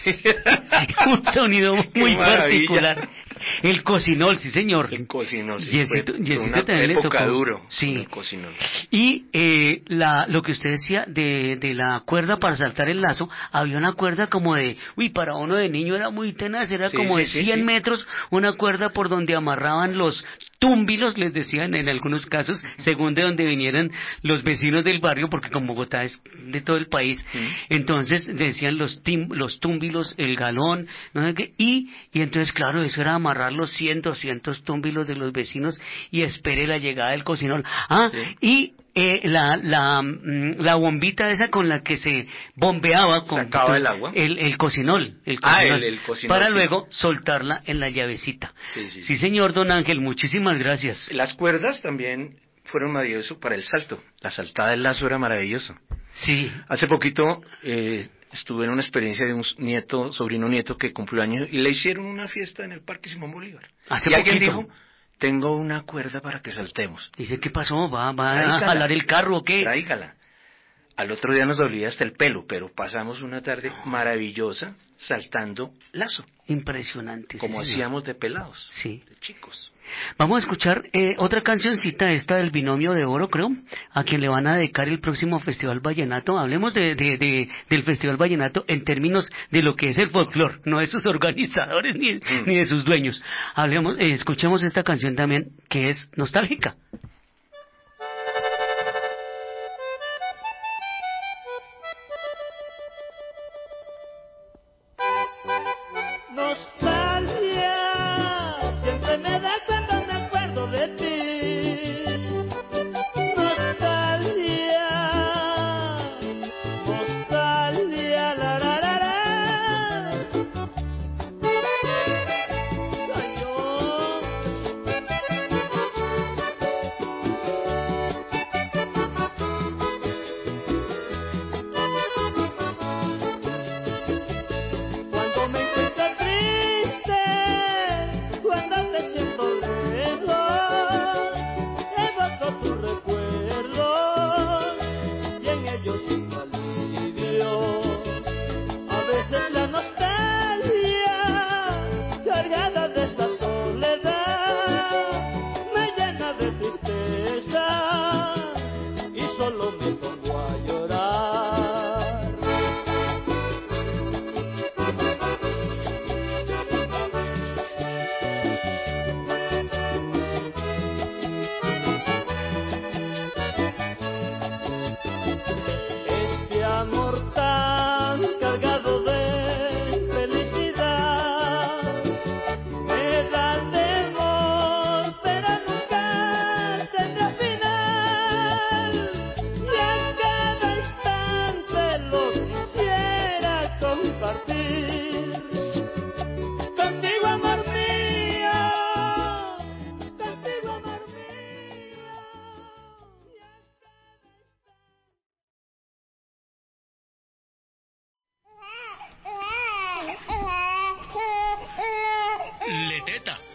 un sonido muy maravilla. particular. El cocinol, sí, señor. El cocinol, sí, Yesito- fue- fue Yesito una también le época tocó. duro Sí. con el cocinol. Y eh, la, lo que usted decía de, de la cuerda para saltar el lazo, había una cuerda como de, uy, para uno de niño era muy tenaz, era Sí, como sí, de sí, cien sí. metros, una cuerda por donde amarraban los túmbilos, les decían en algunos casos, según de donde vinieran los vecinos del barrio, porque como Bogotá es de todo el país, entonces decían los tim, los túmbilos, el galón, no sé qué, y, y entonces claro, eso era amarrar los cien, doscientos túmbilos de los vecinos y espere la llegada del cocinol. Ah, Sí. y eh, la, la, mm, la bombita esa con la que se bombeaba con Sacaba el agua. el, el cocinol, el Ah, cocinol, el- el cocinol, para sí. luego soltarla en la llavecita. Sí, sí, Sí, sí. señor Don Ángel, muchísimas gracias. Las cuerdas también fueron maravilloso para el salto. La saltada del lazo era maravilloso. Sí, Hace poquito eh, estuve en una experiencia de un nieto, sobrino nieto que cumplió años y le hicieron una fiesta en el Parque Simón Bolívar. Hace y alguien poquito. dijo, tengo una cuerda para que saltemos. dice, ¿qué pasó? ¿Va, va a Tráigala. jalar el carro o qué? Tráigala. Al otro día nos dolía hasta el pelo, pero pasamos una tarde maravillosa saltando lazo, Impresionante. sí, como señor. hacíamos de pelados, Sí. de chicos. Vamos a escuchar eh, otra cancioncita, esta del Binomio de Oro, creo, a quien le van a dedicar el próximo Festival Vallenato. Hablemos de, de, de- del Festival Vallenato en términos de lo que es el folclore, no de sus organizadores ni, Mm. ni de sus dueños. Hablemos, eh, escuchemos esta canción también, que es nostálgica. Nostalgia, siempre me da cuando me acuerdo de ti. Nostalgia, nostalgia, la la la la. Ay, yo. Cuando me encuentro triste, cuando te siento lejos, evoco tus recuerdos y en ellos un alivio. A veces la nostalgia, cargada de esta soledad, me llena de tristeza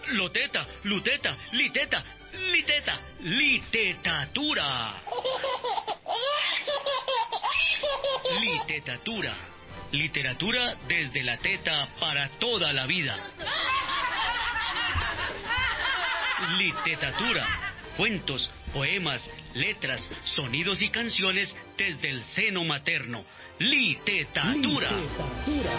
loteta, luteta, liteta, liteta, litetatura. Litetatura. Literatura desde la teta para toda la vida. Litetatura. Cuentos, poemas, letras, sonidos y canciones desde el seno materno. Litetatura. Litetatura.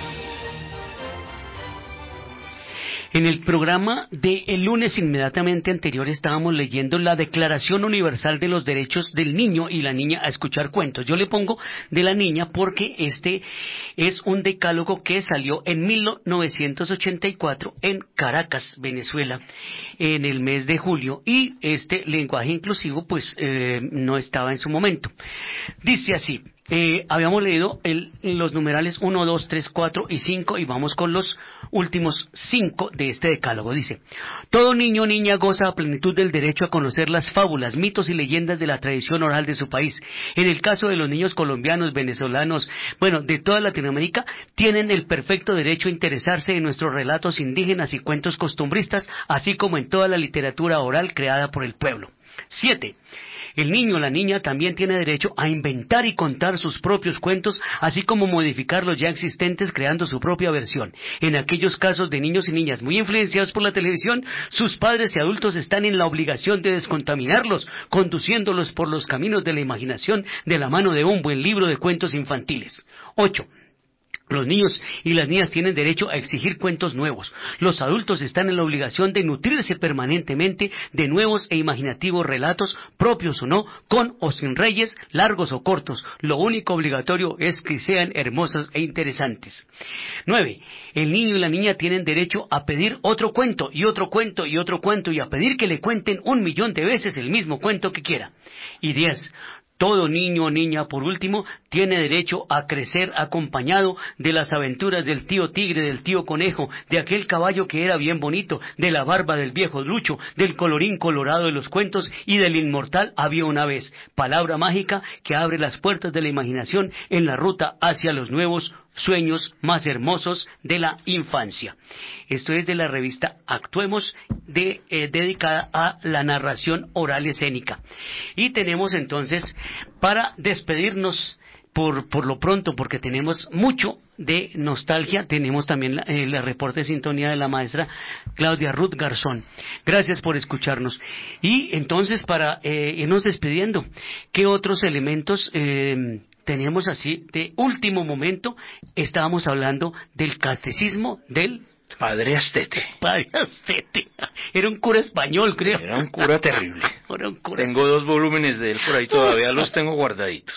En el programa de el lunes inmediatamente anterior estábamos leyendo la Declaración Universal de los Derechos del Niño y la Niña a escuchar cuentos. Yo le pongo de la niña porque este es un decálogo que salió en mil novecientos ochenta y cuatro en Caracas, Venezuela, en el mes de julio, y este lenguaje inclusivo pues eh, no estaba en su momento. Dice así. Eh, habíamos leído el, los numerales uno, dos, tres, cuatro y cinco y vamos con los últimos cinco de este decálogo. Dice: todo niño o niña goza a plenitud del derecho a conocer las fábulas, mitos y leyendas de la tradición oral de su país. En el caso de los niños colombianos, venezolanos, bueno, de toda Latinoamérica, tienen el perfecto derecho a interesarse en nuestros relatos indígenas y cuentos costumbristas, así como en toda la literatura oral creada por el pueblo. Siete. El niño o la niña también tiene derecho a inventar y contar sus propios cuentos, así como modificar los ya existentes creando su propia versión. En aquellos casos de niños y niñas muy influenciados por la televisión, sus padres y adultos están en la obligación de descontaminarlos, conduciéndolos por los caminos de la imaginación de la mano de un buen libro de cuentos infantiles. Ocho. Los niños y las niñas tienen derecho a exigir cuentos nuevos. Los adultos están en la obligación de nutrirse permanentemente de nuevos e imaginativos relatos, propios o no, con o sin reyes, largos o cortos. Lo único obligatorio es que sean hermosos e interesantes. Nueve. El niño y la niña tienen derecho a pedir otro cuento y otro cuento y otro cuento y a pedir que le cuenten un millón de veces el mismo cuento que quiera. Y diez. Todo niño o niña, por último, tiene derecho a crecer acompañado de las aventuras del tío tigre, del tío conejo, de aquel caballo que era bien bonito, de la barba del viejo Lucho, del colorín colorado de los cuentos y del inmortal Había una vez, palabra mágica que abre las puertas de la imaginación en la ruta hacia los nuevos sueños más hermosos de la infancia. Esto es de la revista Actuemos, de, eh, dedicada a la narración oral escénica. Y tenemos entonces, para despedirnos por, por lo pronto, porque tenemos mucho de nostalgia, tenemos también la, el reporte de sintonía de la maestra Claudia Ruth Garzón. Gracias por escucharnos. Y entonces, para eh, irnos despidiendo, ¿qué otros elementos eh, tenemos así de último momento? Estábamos hablando del catecismo del Padre Astete. Padre Astete. Era un cura español, creo. Era un cura terrible. Era un cura. Tengo dos volúmenes de él por ahí, todavía los tengo guardaditos.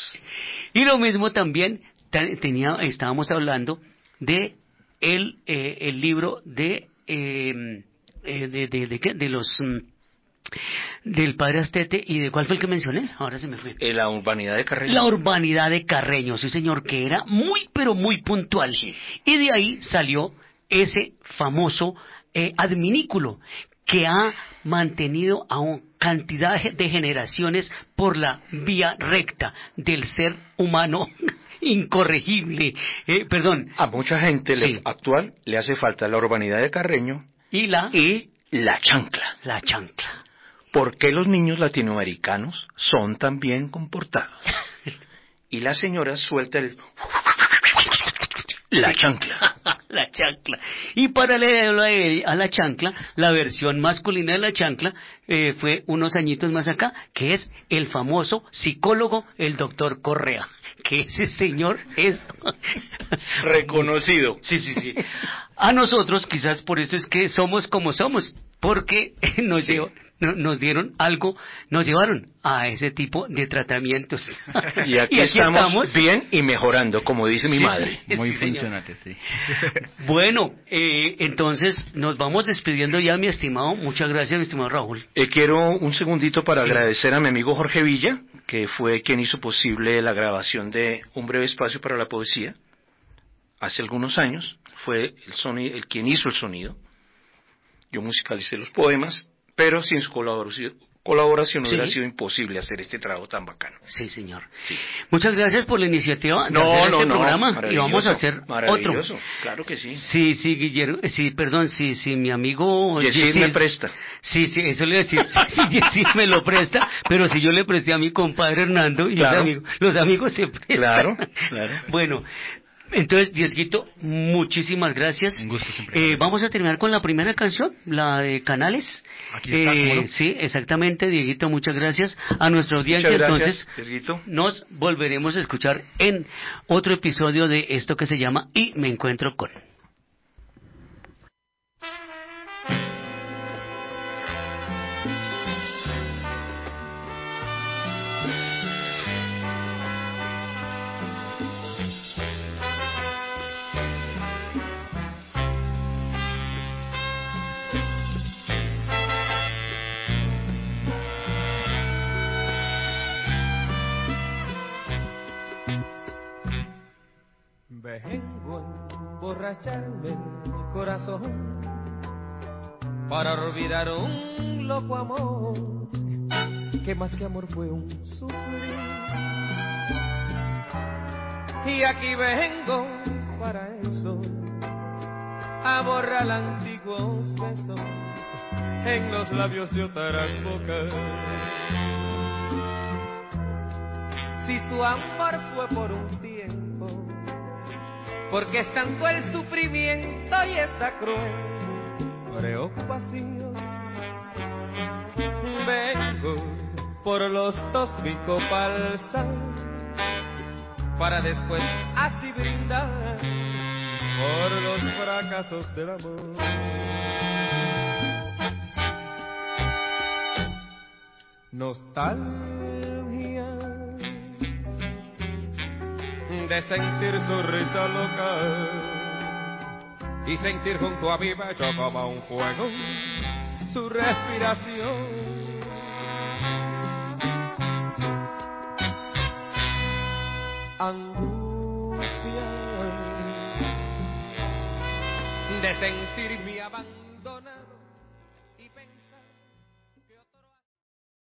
Y lo mismo también tenía, estábamos hablando de el, eh, el libro de, eh, eh, de, de, de, de, de los... del Padre Astete. ¿Y de cuál fue el que mencioné? Ahora se me fue. Eh, la urbanidad de Carreño. La urbanidad de Carreño, sí señor, que era muy pero muy puntual. Sí. Y de ahí salió ese famoso eh, adminículo que ha mantenido a una cantidad de generaciones por la vía recta del ser humano incorregible. Eh, perdón. A mucha gente sí. le, actual le hace falta la urbanidad de Carreño y la y la chancla. La chancla. ¿Por qué los niños latinoamericanos son tan bien comportados? Y la señora suelta el... La chancla. La chancla. Y paralelo a la chancla, la versión masculina de la chancla eh, fue unos añitos más acá, que es el famoso psicólogo, el doctor Correa. Que ese señor es... reconocido. Sí, sí, sí. A nosotros, quizás por eso es que somos como somos, porque nos sí. lleva... nos dieron algo, nos llevaron a ese tipo de tratamientos. Y aquí, y aquí estamos, estamos bien y mejorando, como dice mi sí, madre. Sí, muy sí, funcionante, sí. Bueno, eh, entonces nos vamos despidiendo ya, mi estimado. Muchas gracias, mi estimado Raúl. Eh, quiero un segundito para sí. agradecer a mi amigo Jorge Villa, que fue quien hizo posible la grabación de Un breve espacio para la poesía. Hace algunos años fue el, sonido, el quien hizo el sonido. Yo musicalicé los poemas, pero sin su colaboración, colaboración Sí. hubiera sido imposible hacer este trabajo tan bacano. Sí, señor. Sí. Muchas gracias por la iniciativa de No, hacer no, este no, programa y maravilloso, vamos a hacer otro. maravilloso, claro que sí. Sí, sí, Guillermo, sí, perdón, sí, sí, mi amigo Yesid Yesid- me presta. Sí, sí, eso le decía, sí, sí, sí, me lo presta, pero si yo le presté a mi compadre Hernando y Claro. los amigos, los amigos se prestan. Claro, claro. Bueno, entonces, Diezguito, muchísimas gracias. Un gusto siempre. Eh, vamos a terminar con la primera canción, la de Canales. Aquí está, ¿cómo no? Sí, exactamente, Dieguito, muchas gracias a nuestra audiencia. Muchas gracias, Entonces, Dieguito. nos volveremos a escuchar en otro episodio de esto que se llama Y me encuentro con. Vengo a emborracharme el corazón para olvidar un loco amor que más que amor fue un sufrir. Y aquí vengo para eso, a borrar antiguos besos en los labios de otras bocas. Si su amor fue por un tiempo, porque es tanto el sufrimiento y esta cruel preocupación. Vengo por los dos mi copa alzar, para después así brindar por los fracasos del amor. Nostalgia de sentir su risa loca y sentir junto a mi pecho como un fuego su respiración. Angustia de sentir mi